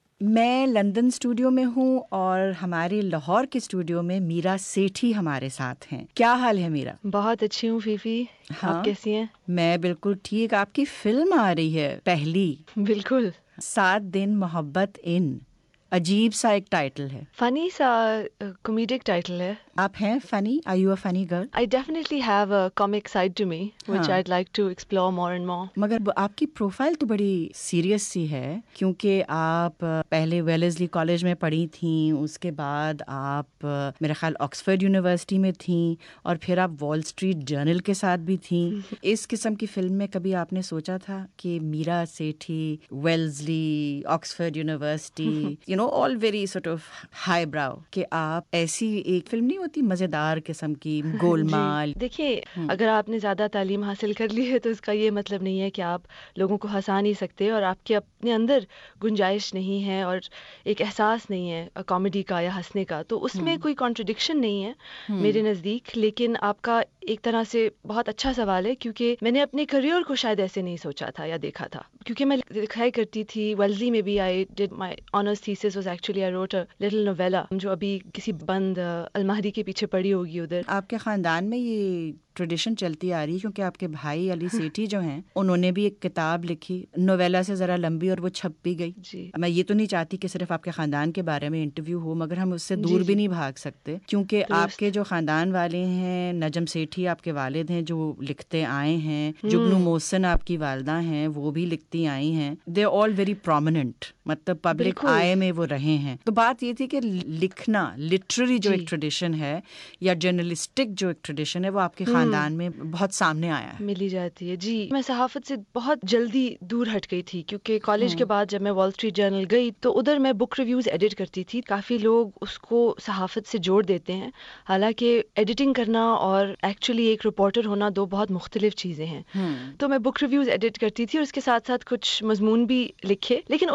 [SPEAKER 25] मैं लंदन स्टूडियो में हूँ और हमारे लाहौर के स्टूडियो में मीरा सेठी हमारे साथ हैं। क्या हाल है मीरा?
[SPEAKER 26] बहुत अच्छी हूँ फीफी।
[SPEAKER 25] हाँ?
[SPEAKER 26] आप कैसी हैं?
[SPEAKER 25] मैं बिल्कुल ठीक। आपकी फिल्म आ रही है पहली।
[SPEAKER 26] बिल्कुल।
[SPEAKER 25] 7 दिन मोहब्बत इन, अजीब सा एक टाइटल है।
[SPEAKER 26] फनी सा कॉमेडिक टाइटल है।
[SPEAKER 25] आप हैं funny? Are you a funny girl?
[SPEAKER 26] I definitely have a comic side to me which I like to explore more and more.
[SPEAKER 25] मगर आपकी प्रोफाइल तो बड़ी सीरियस सी है, क्योंकि आप पहले वेलेस्ली कॉलेज में पढ़ी थी, उसके बाद आप मेरा ख्याल ऑक्सफोर्ड यूनिवर्सिटी में थी और फिर आप वॉल स्ट्रीट जर्नल के साथ भी थी। इस किस्म की फिल्म में कभी आपने सोचा था कि Meera Sethi, Wellesley, Oxford university, you know all very sort of high brow, कि आप ऐसी एक फिल्म नहीं होती मजेदार किस्म की, गोलमाल?
[SPEAKER 26] देखिए, अगर आपने ज्यादा तालीम हासिल कर ली है तो इसका ये मतलब नहीं है कि आप लोगों को हंसा नहीं सकते और आपके अपने अंदर गुंजाइश नहीं है और एक एहसास नहीं है कॉमेडी का या हंसने का, तो उसमें कोई कॉन्ट्रडिक्शन नहीं है मेरे नज़दीक। लेकिन आपका एक तरह से बहुत अच्छा सवाल है, क्योंकि मैंने अपने करियर को शायद ऐसे नहीं सोचा था या देखा था, क्योंकि मैं लिखाई करती थी। वेल्सली में भी I did my honours thesis was actually I wrote a little novella जो अभी किसी बंद अलमारी के पीछे पड़ी होगी उधर।
[SPEAKER 25] आपके खानदान में ये ट्रेडिशन चलती आ रही है, क्योंकि आपके भाई अली सेठी जो हैं उन्होंने भी एक किताब लिखी, नोवेला से ज़रा लंबी, और वो छप भी गई।
[SPEAKER 26] जी।
[SPEAKER 25] मैं ये तो नहीं चाहती कि सिर्फ आपके ख़ानदान के बारे में इंटरव्यू हो, मगर हम उससे दूर भी नहीं भाग सकते, क्योंकि आपके जो ख़ानदान वाले हैं, नजम सेठी आपके वालिद हैं जो लिखते आए हैं, जुगनू मोहसिन आपकी वालदा हैं वो भी लिखती आई हैं, दे ऑल वेरी प्रोमिनेंट, मतलब पब्लिक आय में वो रहे हैं। तो बात ये थी कि लिखना, लिटरेरी जो एक ट्रेडिशन है या जर्नलिस्टिक जो एक ट्रेडिशन है, वो आपके खानदान में बहुत सामने आया है,
[SPEAKER 26] मिली जाती है। जी, मैं सहाफत से बहुत जल्दी दूर हट गई थी, क्योंकि कॉलेज के बाद जब मैं वॉल स्ट्रीट जर्नल गई तो उधर मैं बुक रिव्यूज एडिट करती थी। काफी लोग उसको सहाफत से जोड़ देते हैं, हालांकि एडिटिंग करना और एक्चुअली एक रिपोर्टर होना दो बहुत मुख्तलिफ चीजें हैं। तो मैं बुक रिव्यूज एडिट करती थी और उसके साथ साथ कुछ मजमून भी लिखे, लेकिन उस किस्म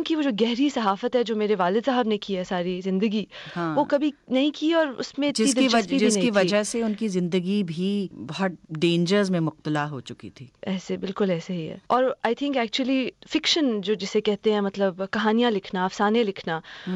[SPEAKER 26] کام کی وہ جو گہری صحافت ہے جو میرے والد صاحب نے کی ہے ساری زندگی, وہ کبھی نہیں کی, اور اس میں
[SPEAKER 25] جس کی وجہ سے ان کی زندگی بھی بہت ڈینجرز میں مبتلا ہو چکی تھی.
[SPEAKER 26] ایسے بالکل ایسے ہی ہے. اور آئی تھنک ایکچولی فکشن جو جسے کہتے ہیں, مطلب کہانیاں لکھنا, افسانے لکھنا,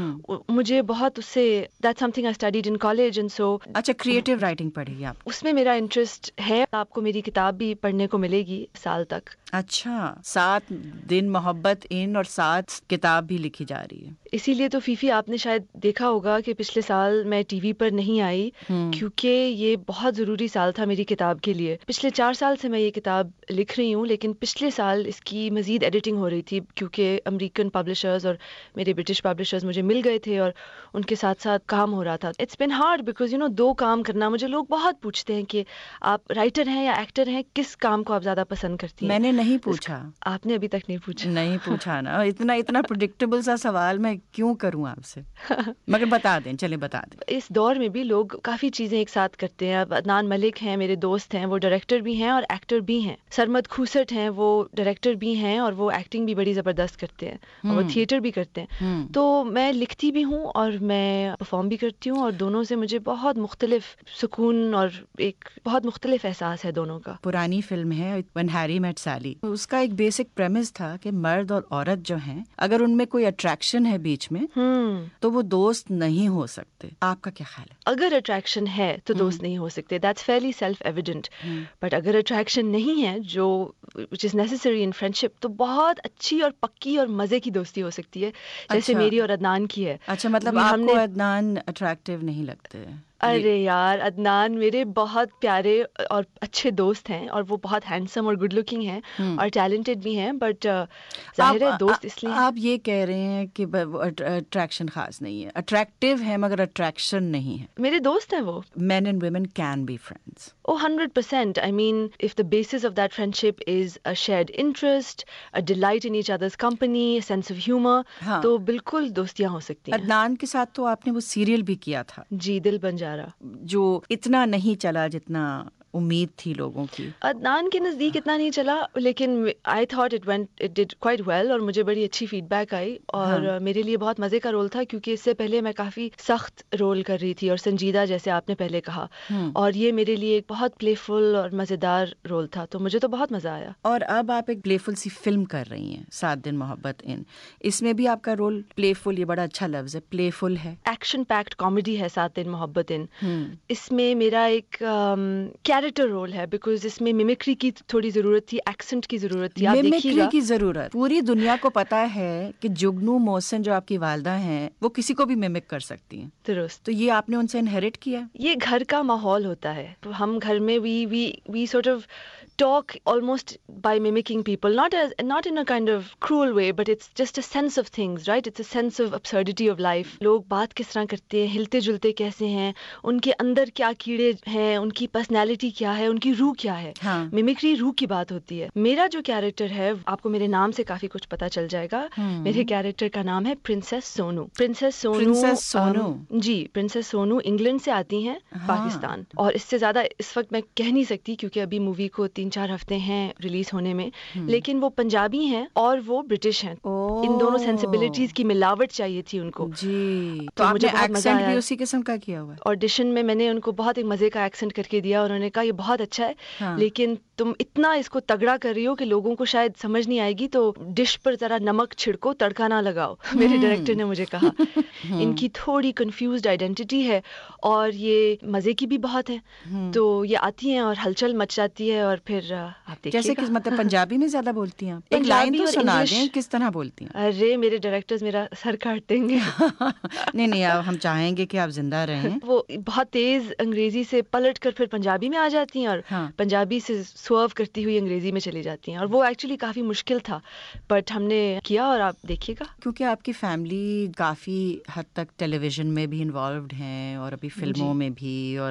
[SPEAKER 26] مجھے بہت اس سے that something I studied in college and so.
[SPEAKER 25] اچھا, کریٹو رائٹنگ پڑھی آپ؟
[SPEAKER 26] اس میں میرا انٹرسٹ ہے. آپ کو میری کتاب بھی پڑھنے کو ملے گی سال تک.
[SPEAKER 25] اچھا, 7 دن محبت ان اور 7 کتاب بھی لکھی جا رہی ہے.
[SPEAKER 26] اسی لیے تو فیفی آپ نے شاید دیکھا ہوگا کہ پچھلے سال میں ٹی وی پر نہیں آئی, کیونکہ یہ بہت ضروری سال تھا میری کتاب کے لیے. پچھلے 4 سال سے میں یہ کتاب لکھ رہی ہوں, لیکن پچھلے سال اس کی مزید ایڈیٹنگ ہو رہی تھی, کیونکہ امریکن پبلشرز اور میرے برٹش پبلشرز مجھے مل گئے تھے اور ان کے ساتھ ساتھ کام ہو رہا تھا. اٹس بین ہارڈ بیکاز 2 کام کرنا. مجھے لوگ بہت پوچھتے ہیں کہ آپ رائٹر ہیں یا ایکٹر ہیں, کس کام کو آپ زیادہ پسند کرتی ہیں.
[SPEAKER 25] میں نے نہیں پوچھا.
[SPEAKER 26] آپ نے ابھی تک نہیں پوچھا؟
[SPEAKER 25] نہیں پوچھا نا, اتنا پریڈکٹیبل سا سوال میں کیوں کروں آپ سے, مگر بتا دیں, چلے بتا دیں.
[SPEAKER 26] اس دور میں بھی لوگ کافی چیزیں ایک ساتھ کرتے ہیں. اب عدنان ملک ہیں, میرے دوست ہیں, وہ ڈائریکٹر بھی ہیں اور ایکٹر بھی ہیں. سرمد کھوسٹ ہیں, وہ ڈائریکٹر بھی ہیں اور وہ ایکٹنگ بھی بڑی زبردست کرتے ہیں, اور وہ تھیٹر بھی کرتے ہیں. تو میں لکھتی بھی ہوں اور میں پرفارم بھی کرتی ہوں, اور دونوں سے مجھے بہت مختلف سکون اور ایک بہت مختلف احساس ہے دونوں کا.
[SPEAKER 25] پرانی فلم ہے When Harry Met Sally. اس کا ایک بیسک پریمس تھا کہ مرد اور عورت جو ہیں, اگر ان میں کوئی اٹریکشن ہے بیچ میں تو وہ دوست نہیں ہو سکتے. آپ کا کیا خیال ہے؟
[SPEAKER 26] اگر اٹریکشن ہے تو دوست نہیں ہو سکتے, that's fairly self evident. But اگر اٹریکشن نہیں ہے, جو وچ از نیسسری ان فرینڈشپ, تو بہت اچھی اور پکی اور مزے کی دوستی ہو سکتی ہے, جیسے میری اور عدنان کی ہے.
[SPEAKER 25] اچھا, مطلب آپ کو عدنان اٹریکٹیو نہیں لگتے؟
[SPEAKER 26] ارے یار, عدنان میرے بہت پیارے اور اچھے دوست ہیں, اور وہ بہت ہینڈسم اور گڈ لکنگ ہیں اور ٹیلنٹڈ بھی ہیں, بٹ ظاہر ہے دوست اس لیے.
[SPEAKER 25] آپ یہ کہہ رہے ہیں کہ اٹریکشن خاص نہیں ہے, اٹریکٹیو ہے مگر اٹریکشن نہیں ہے.
[SPEAKER 26] میرے دوست ہیں وہ.
[SPEAKER 25] Men and women can be friends.
[SPEAKER 26] 100%. I mean, if the basis of that friendship is a shared interest, a delight in each other's company, a sense of humor, تو بالکل دوستیاں ہو سکتی ہیں.
[SPEAKER 25] عدنان کے ساتھ تو آپ نے وہ سیریل بھی کیا تھا.
[SPEAKER 26] جی, دل بن جا رہا,
[SPEAKER 25] جو اتنا نہیں چلا جتنا امید تھی لوگوں کی.
[SPEAKER 26] عدنان کے نزدیک اتنا نہیں چلا, لیکن I thought it did quite well, اور مجھے بڑی اچھی فیڈ بیک آئی, اور میرے لیے بہت مزے کا رول تھا, کیونکہ اس سے پہلے میں کافی سخت رول کر رہی تھی اور سنجیدہ, جیسے آپ نے پہلے کہا, اور یہ میرے لیے ایک بہت پلے فل اور مزیدار رول تھا, تو مجھے تو بہت مزہ آیا.
[SPEAKER 25] اور اب آپ ایک پلے فل سی فلم کر رہی ہیں, 7 دن محبت ان. اس میں بھی آپ کا رول پلے فل, یہ بڑا اچھا لفظ ہے, پلے فل ہے.
[SPEAKER 26] ایکشن پیکڈ کامیڈی ہے 7 دن محبت ان. اس میں میرا ایک کیریکٹر رول ہے, بیکاز اس میں میمکری کی تھوڑی ضرورت تھی, ایکسنٹ کی ضرورت تھی. آپ
[SPEAKER 25] میمکری کی ضرورت پوری دنیا کو پتا ہے کہ جگنو محسن جو آپ کی والدہ ہیں وہ کسی کو بھی میمک کر سکتی ہیں.
[SPEAKER 26] درست.
[SPEAKER 25] تو یہ آپ نے ان سے انہیرٹ کیا.
[SPEAKER 26] یہ گھر کا ماحول ہوتا ہے, ہم گھر میں we sort of talk almost by mimicking people, not in a kind of cruel way, but it's just a sense of things, right? It's a sense of absurdity of life. لوگ بات کس طرح کرتے ہیں, ہلتے جلتے کیسے ہیں, ان کے اندر کیا کیڑے ہیں, ان کی پرسنالٹی کیا ہے, ان کی روح کیا ہے. میمکری روح کی بات ہوتی ہے. میرا جو کیریکٹر ہے, آپ کو میرے نام سے کافی کچھ پتا چل جائے گا. میرے کیریکٹر کا نام ہے princess Sonu. Princess Sonu ji, princess Sonu England سے آتی ہیں پاکستان, اور اس سے زیادہ اس وقت میں کہہ نہیں سکتی, کیونکہ ابھی مووی کو 3-4 ہفتے ہیں ریلیز ہونے میں, لیکن وہ پنجابی ہیں اور وہ برٹش ہیں. ان دونوں سینسیبلٹیز کی ملاوٹ چاہیے تھی ان کو.
[SPEAKER 25] جی, تو مجھے بہت مزہ آیا. بھی اسی قسم کا کیا ہوا ہے.
[SPEAKER 26] آڈیشن میں نے ان کو بہت ایک مزے کا ایکسنٹ کر کے دیا, انہوں نے کہا یہ بہت اچھا ہے, لیکن تم اتنا اس کو تگڑا کر رہی ہو کہ لوگوں کو شاید سمجھ نہیں آئے گی, تو ڈش پر ذرا نمک چھڑکو, تڑکا نہ لگاؤ. میرے ڈائریکٹر نے مجھے کہا. ان کی تھوڑی کنفیوزڈ آئیڈینٹی ہے, اور یہ مزے کی بھی بہت ہے, تو یہ آتی ہیں اور ہلچل مچ جاتی ہے, اور پھر
[SPEAKER 25] جیسے کہ مطلب پنجابی میں زیادہ بولتی ہیں. ایک لائن تو سنا دیں, کس طرح بولتی ہیں.
[SPEAKER 26] ارے میرے ڈائریکٹرز میرا سر کاٹ دیں گے.
[SPEAKER 25] نہیں, ہم چاہیں گے کہ آپ زندہ رہیں.
[SPEAKER 26] وہ بہت تیز انگریزی سے پلٹ کر پھر پنجابی میں آ جاتی ہیں, اور پنجابی سے سرو کرتی ہوئی انگریزی میں چلی جاتی ہیں, اور وہ ایکچولی کافی مشکل تھا, بٹ ہم نے کیا, اور آپ دیکھیے گا.
[SPEAKER 25] کیونکہ آپ کی فیملی کافی حد تک ٹیلی ویژن میں بھی انوالوڈ ہیں, اور ابھی فلموں میں بھی, اور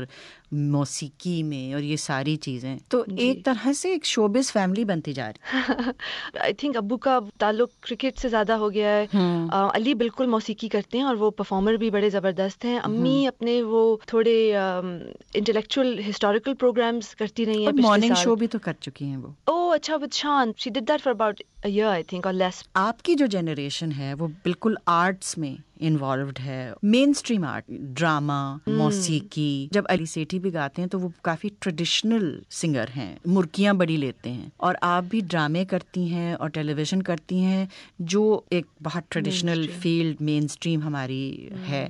[SPEAKER 25] موسیقی میں اور یہ ساری چیزیں، تو ایک طرح سے ایک شوبز فیملی بنتی جا رہی.
[SPEAKER 26] آئی تھنک ابو کا تعلق کرکٹ سے زیادہ ہو گیا ہے. علی بالکل موسیقی کرتے ہیں اور وہ پرفارمر بھی بڑے زبردست ہیں. امی اپنے وہ تھوڑے انٹلیکچوئل ہسٹوریکل پروگرامز کرتی رہی ہیں.
[SPEAKER 25] مارننگ شو بھی تو کر چکی ہیں وہ.
[SPEAKER 26] اچھا with Shaan she did that for about a year I think or less.
[SPEAKER 25] آپ کی جو جنریشن ہے وہ بالکل آرٹس میں انوالوڈ ہے، مین اسٹریم آرٹ، ڈراما، موسیقی. جب علی سیٹھی بھی گاتے ہیں تو وہ کافی ٹریڈیشنل سنگر ہیں، مرکیاں بڑی لیتے ہیں. اور آپ بھی ڈرامے کرتی ہیں اور ٹیلی ویژن کرتی ہیں جو ایک بہت ٹریڈیشنل فیلڈ مین اسٹریم ہماری ہے.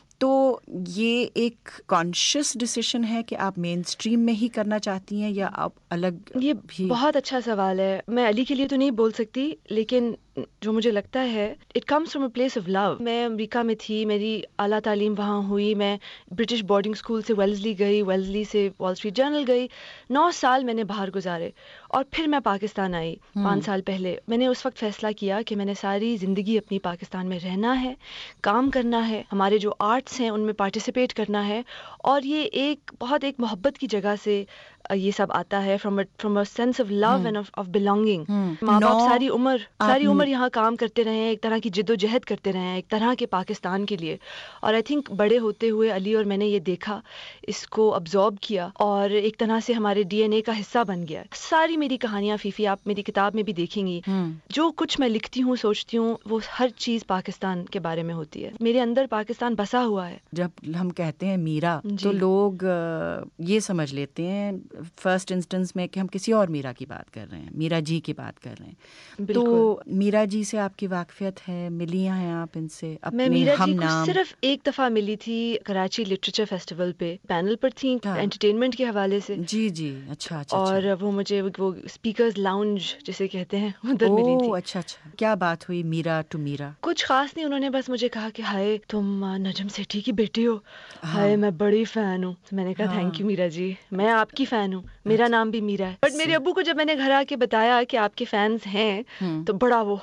[SPEAKER 25] تو یہ ایک کانشیس ڈیسیشن ہے کہ آپ مین اسٹریم میں ہی کرنا چاہتی ہیں یا آپ الگ؟
[SPEAKER 26] یہ بہت اچھا سوال ہے. میں علی کے لیے تو نہیں بول سکتی، لیکن جو مجھے لگتا ہے it comes from a place of love. میں امریکہ میں تھی، میری اعلیٰ تعلیم وہاں ہوئی. میں برٹش بورڈنگ اسکول سے ویلزلی گئی، ویلزلی سے وال اسٹریٹ جرنل گئی. 9 سال میں نے باہر گزارے اور پھر میں پاکستان آئی 5 سال پہلے. میں نے اس وقت فیصلہ کیا کہ میں نے ساری زندگی اپنی پاکستان میں رہنا ہے، کام کرنا ہے، ہمارے جو آرٹس ہیں ان میں پارٹیسپیٹ کرنا ہے. اور یہ ایک بہت ایک محبت کی جگہ سے یہ سب آتا ہے، from a sense of love and of belonging. ماں باپ ساری عمر یہاں کام کرتے رہے ہیں، ایک طرح کی جد و جہد کرتے رہے ہیں ایک طرح کے پاکستان کے لیے. اور آئی تھنک بڑے ہوتے ہوئے علی اور میں نے یہ دیکھا، اس کو ابزارب کیا اور ایک طرح سے ہمارے ڈی این اے کا حصہ بن گیا. ساری میری کہانیاں فیفی آپ میری کتاب میں بھی دیکھیں گی، جو کچھ میں لکھتی ہوں سوچتی ہوں وہ ہر چیز پاکستان کے بارے میں ہوتی ہے. میرے اندر پاکستان بسا ہوا ہے.
[SPEAKER 25] جب ہم کہتے ہیں میرا تو لوگ یہ سمجھ لیتے ہیں فرسٹ انسٹنس میں کہ ہم کسی اور میرا کی بات کر رہے ہیں، میرا جی کی بات کر رہے ہیں. تو میرا جی سے آپ کی واقفیت ہے، ملی ہیں آپ ان سے؟
[SPEAKER 26] میں میرا جی کو صرف ایک دفعہ ملی تھی کراچی لٹریچر فیسٹیول پہ، پینل پر تھی انٹرٹینمنٹ کے حوالے سے.
[SPEAKER 25] جی اچھا.
[SPEAKER 26] اور وہ مجھے وہ اسپیکرز لاؤنج جسے کہتے ہیں ادھر ملی تھی.
[SPEAKER 25] اچھا. کیا بات ہوئی میرا ٹو میرا؟
[SPEAKER 26] کچھ خاص نہیں، انہوں نے بس مجھے کہا کہ ہائے تم نجم سیٹھی کی بیٹی ہو، ہائے میں بڑی فین ہوں. میں نے کہا تھینک یو میرا جی، میں آپ کی فین ہوں، میرا نام بھی میرا ہے. بٹ میرے ابو کو جب میں نے گھر آ کے بتایا کہ آپ کے فینس ہیں تو بڑا وہ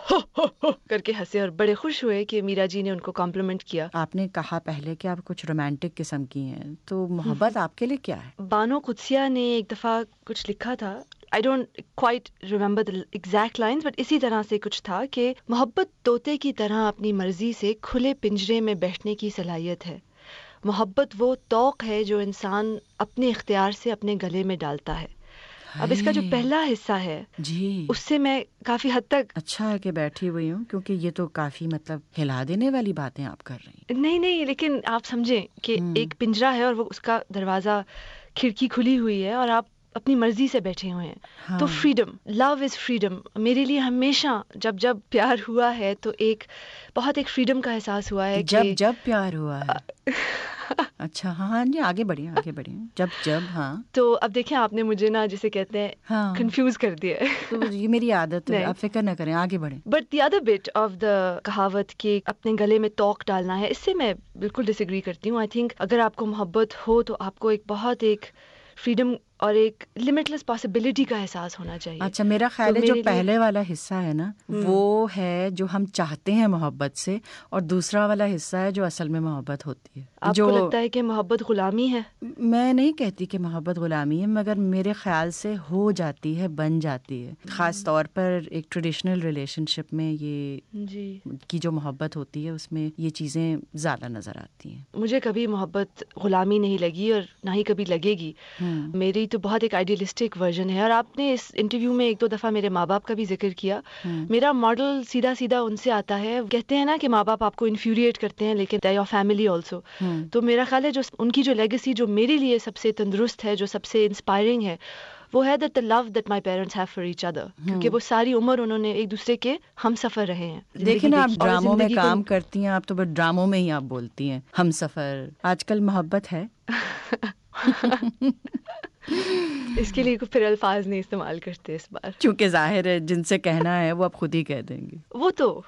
[SPEAKER 26] کر کے ہنسے اور بڑے خوش ہوئے کہ میرا جی نے ان کو کمپلیمنٹ کیا.
[SPEAKER 25] آپ نے کہا پہلے کہ آپ کچھ رومانٹک قسم کی ہیں، تو محبت آپ کے لیے کیا ہے؟
[SPEAKER 26] بانو قدسیہ نے ایک دفعہ کچھ لکھا تھا، I don't quite remember the exact lines, but اسی طرح سے کچھ تھا کہ محبت طوطے کی طرح اپنی مرضی سے کھلے پنجرے میں بیٹھنے کی صلاحیت ہے. محبت وہ توق ہے جو انسان اپنے اختیار سے اپنے گلے میں ڈالتا ہے. اب اس کا جو پہلا حصہ ہے اس سے میں کافی حد تک
[SPEAKER 25] اچھا ہے کہ بیٹھی ہوئی ہوں، کیونکہ یہ تو کافی مطلب ہلا دینے والی باتیں آپ کر رہی ہیں.
[SPEAKER 26] نہیں لیکن آپ سمجھیں کہ ایک پنجرا ہے اور وہ اس کا دروازہ کھڑکی کھلی ہوئی ہے اور آپ اپنی مرضی سے بیٹھے ہوئے ہیں. تو فریڈم، لو از فریڈم. میرے لیے ہمیشہ جب پیار ہوا ہے تو ایک بہت ایک فریڈم کا احساس ہوا ہے.
[SPEAKER 25] جب پیار ہوا ہے اچھا ہاں جی، آگے بڑھیں جب ہاں.
[SPEAKER 26] تو اب دیکھیں آپ نے مجھے نا جسے کہتے ہیں کنفیوز کر دیا ہے.
[SPEAKER 25] تو یہ میری عادت ہے، آپ فکر نہ کریں، آگے بڑھیں.
[SPEAKER 26] But the other bit of the کہاوت کہ اپنے گلے میں توق ڈالنا ہے، اس سے میں بالکل ڈس ایگری کرتی ہوں. آئی تھنک اگر آپ کو محبت ہو تو آپ کو ایک بہت ایک فریڈم اور ایک لمٹلیس پاسبلٹی کا احساس ہونا چاہیے.
[SPEAKER 25] اچھا میرا خیال ہے جو پہلے والا حصہ ہے نا وہ ہے جو ہم چاہتے ہیں محبت سے، اور دوسرا والا حصہ ہے جو اصل میں محبت ہوتی ہے.
[SPEAKER 26] آپ کو لگتا ہے کہ محبت غلامی ہے؟
[SPEAKER 25] میں نہیں کہتی کہ محبت غلامی ہے، مگر میرے خیال سے ہو جاتی ہے، بن جاتی ہے. خاص طور پر ایک ٹریڈیشنل ریلیشن شپ میں یہ کی جو محبت ہوتی ہے اس میں یہ چیزیں زیادہ نظر آتی ہیں.
[SPEAKER 26] مجھے کبھی محبت غلامی نہیں لگی اور نہ ہی کبھی لگے گی. میری تو بہت ایک آئیڈیلسٹک ورژن ہے. اور آپ نے اس انٹرویو میں 1-2 دفعہ میرے ماں باپ کا بھی ذکر کیا. میرا ماڈل سیدھا ان سے آتا ہے. کہتے ہیں نا کہ ماں باپ آپ کو انفیوریٹ کرتے ہیں لیکن they are your family also. تو میرا خیال ہے جو ان کی جو لیگیسی جو میرے لیے سب سے تندرست ہے، جو سب سے انسپائرنگ ہے، وہ ہے that the love that my parents have for each other. کیونکہ وہ ساری عمر انہوں نے ایک دوسرے کے ہم سفر رہے ہیں.
[SPEAKER 25] دیکھیں آپ ڈراموں میں کام کرتی ہیں، آپ تو بس ڈراموں میں ہی آپ بولتی ہیں ہم سفر. آج کل محبت ہے
[SPEAKER 26] اس کے لیے پھر الفاظ نہیں استعمال کرتے اس بار،
[SPEAKER 25] چونکہ ظاہر ہے جن سے کہنا ہے وہ اب خود ہی کہہ دیں گے.
[SPEAKER 26] وہ تو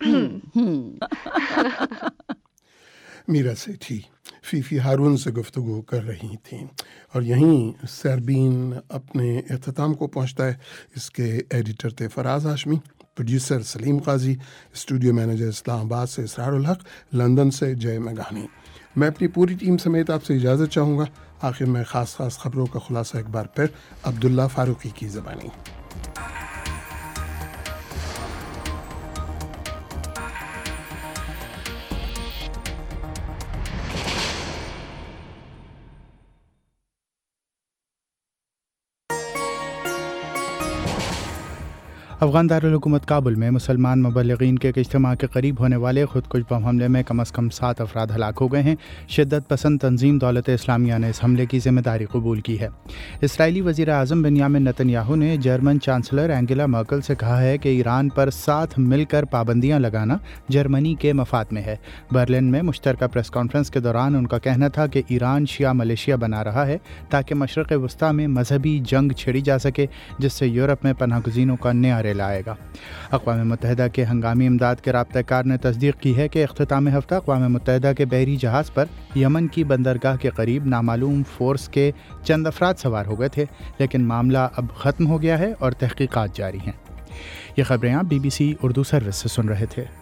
[SPEAKER 1] میرا سیٹھی فیفی ہارون سے گفتگو کر رہی تھیں، اور یہیں سیربین اپنے اختتام کو پہنچتا ہے. اس کے ایڈیٹر تھے Faraz Hashmi, producer Salim Qazi, studio manager Islamabad से इसरारुल हक, लंदन से जय मेघानी। मैं अपनी पूरी टीम समेत आपसे इजाज़त चाहूँगा। आखिर में ख़ास खबरों का खुलासा एक बार फिर अब्दुल्ला फारूकी की ज़बानी।
[SPEAKER 3] अफ़गान दारुल हुकूमत काबुल में मुसलमान मुबल्लिगीन के एक इज्तिमा के करीब होने वाले खुदकुश बम हमले में कम अज़ कम 7 अफराद हलाक हो गए हैं। शिद्दत पसंद तंजीम दौलत इस्लामिया ने इस हमले की ज़िम्मेदारी कबूल की है। इसराइली वज़ीर आज़म बेंयामिन नेतन्याहू ने जर्मन चांसलर एंगेला मर्केल से कहा है कि ईरान पर साथ मिलकर पाबंदियाँ लगाना जर्मनी के मफाद में है। बर्लिन में मुश्तरका प्रेस कॉन्फ्रेंस के दौरान उनका कहना था कि ईरान शिया मलेशिया बना रहा है ताकि मशरक़ वस्ता में मजहबी जंग छिड़ी जा सके, जिससे यूरोप में पनाहगज़ीनों का नया लाएगा। अक़वाम मुत्तहिदा के हंगामी इमदाद के राब्तेकार ने तस्दीक की है कि इख्तिताम हफ्ता अक़वाम मुत्तहिदा के बहरी जहाज़ पर यमन की बंदरगाह के करीब नामालूम फ़ोर्स के चंद अफराद सवार हो गए थे, लेकिन मामला अब ख़त्म हो गया है और तहक़ीक़ात जारी हैं। ये ख़बरें आप BBC उर्दू सर्विस से सुन रहे थे।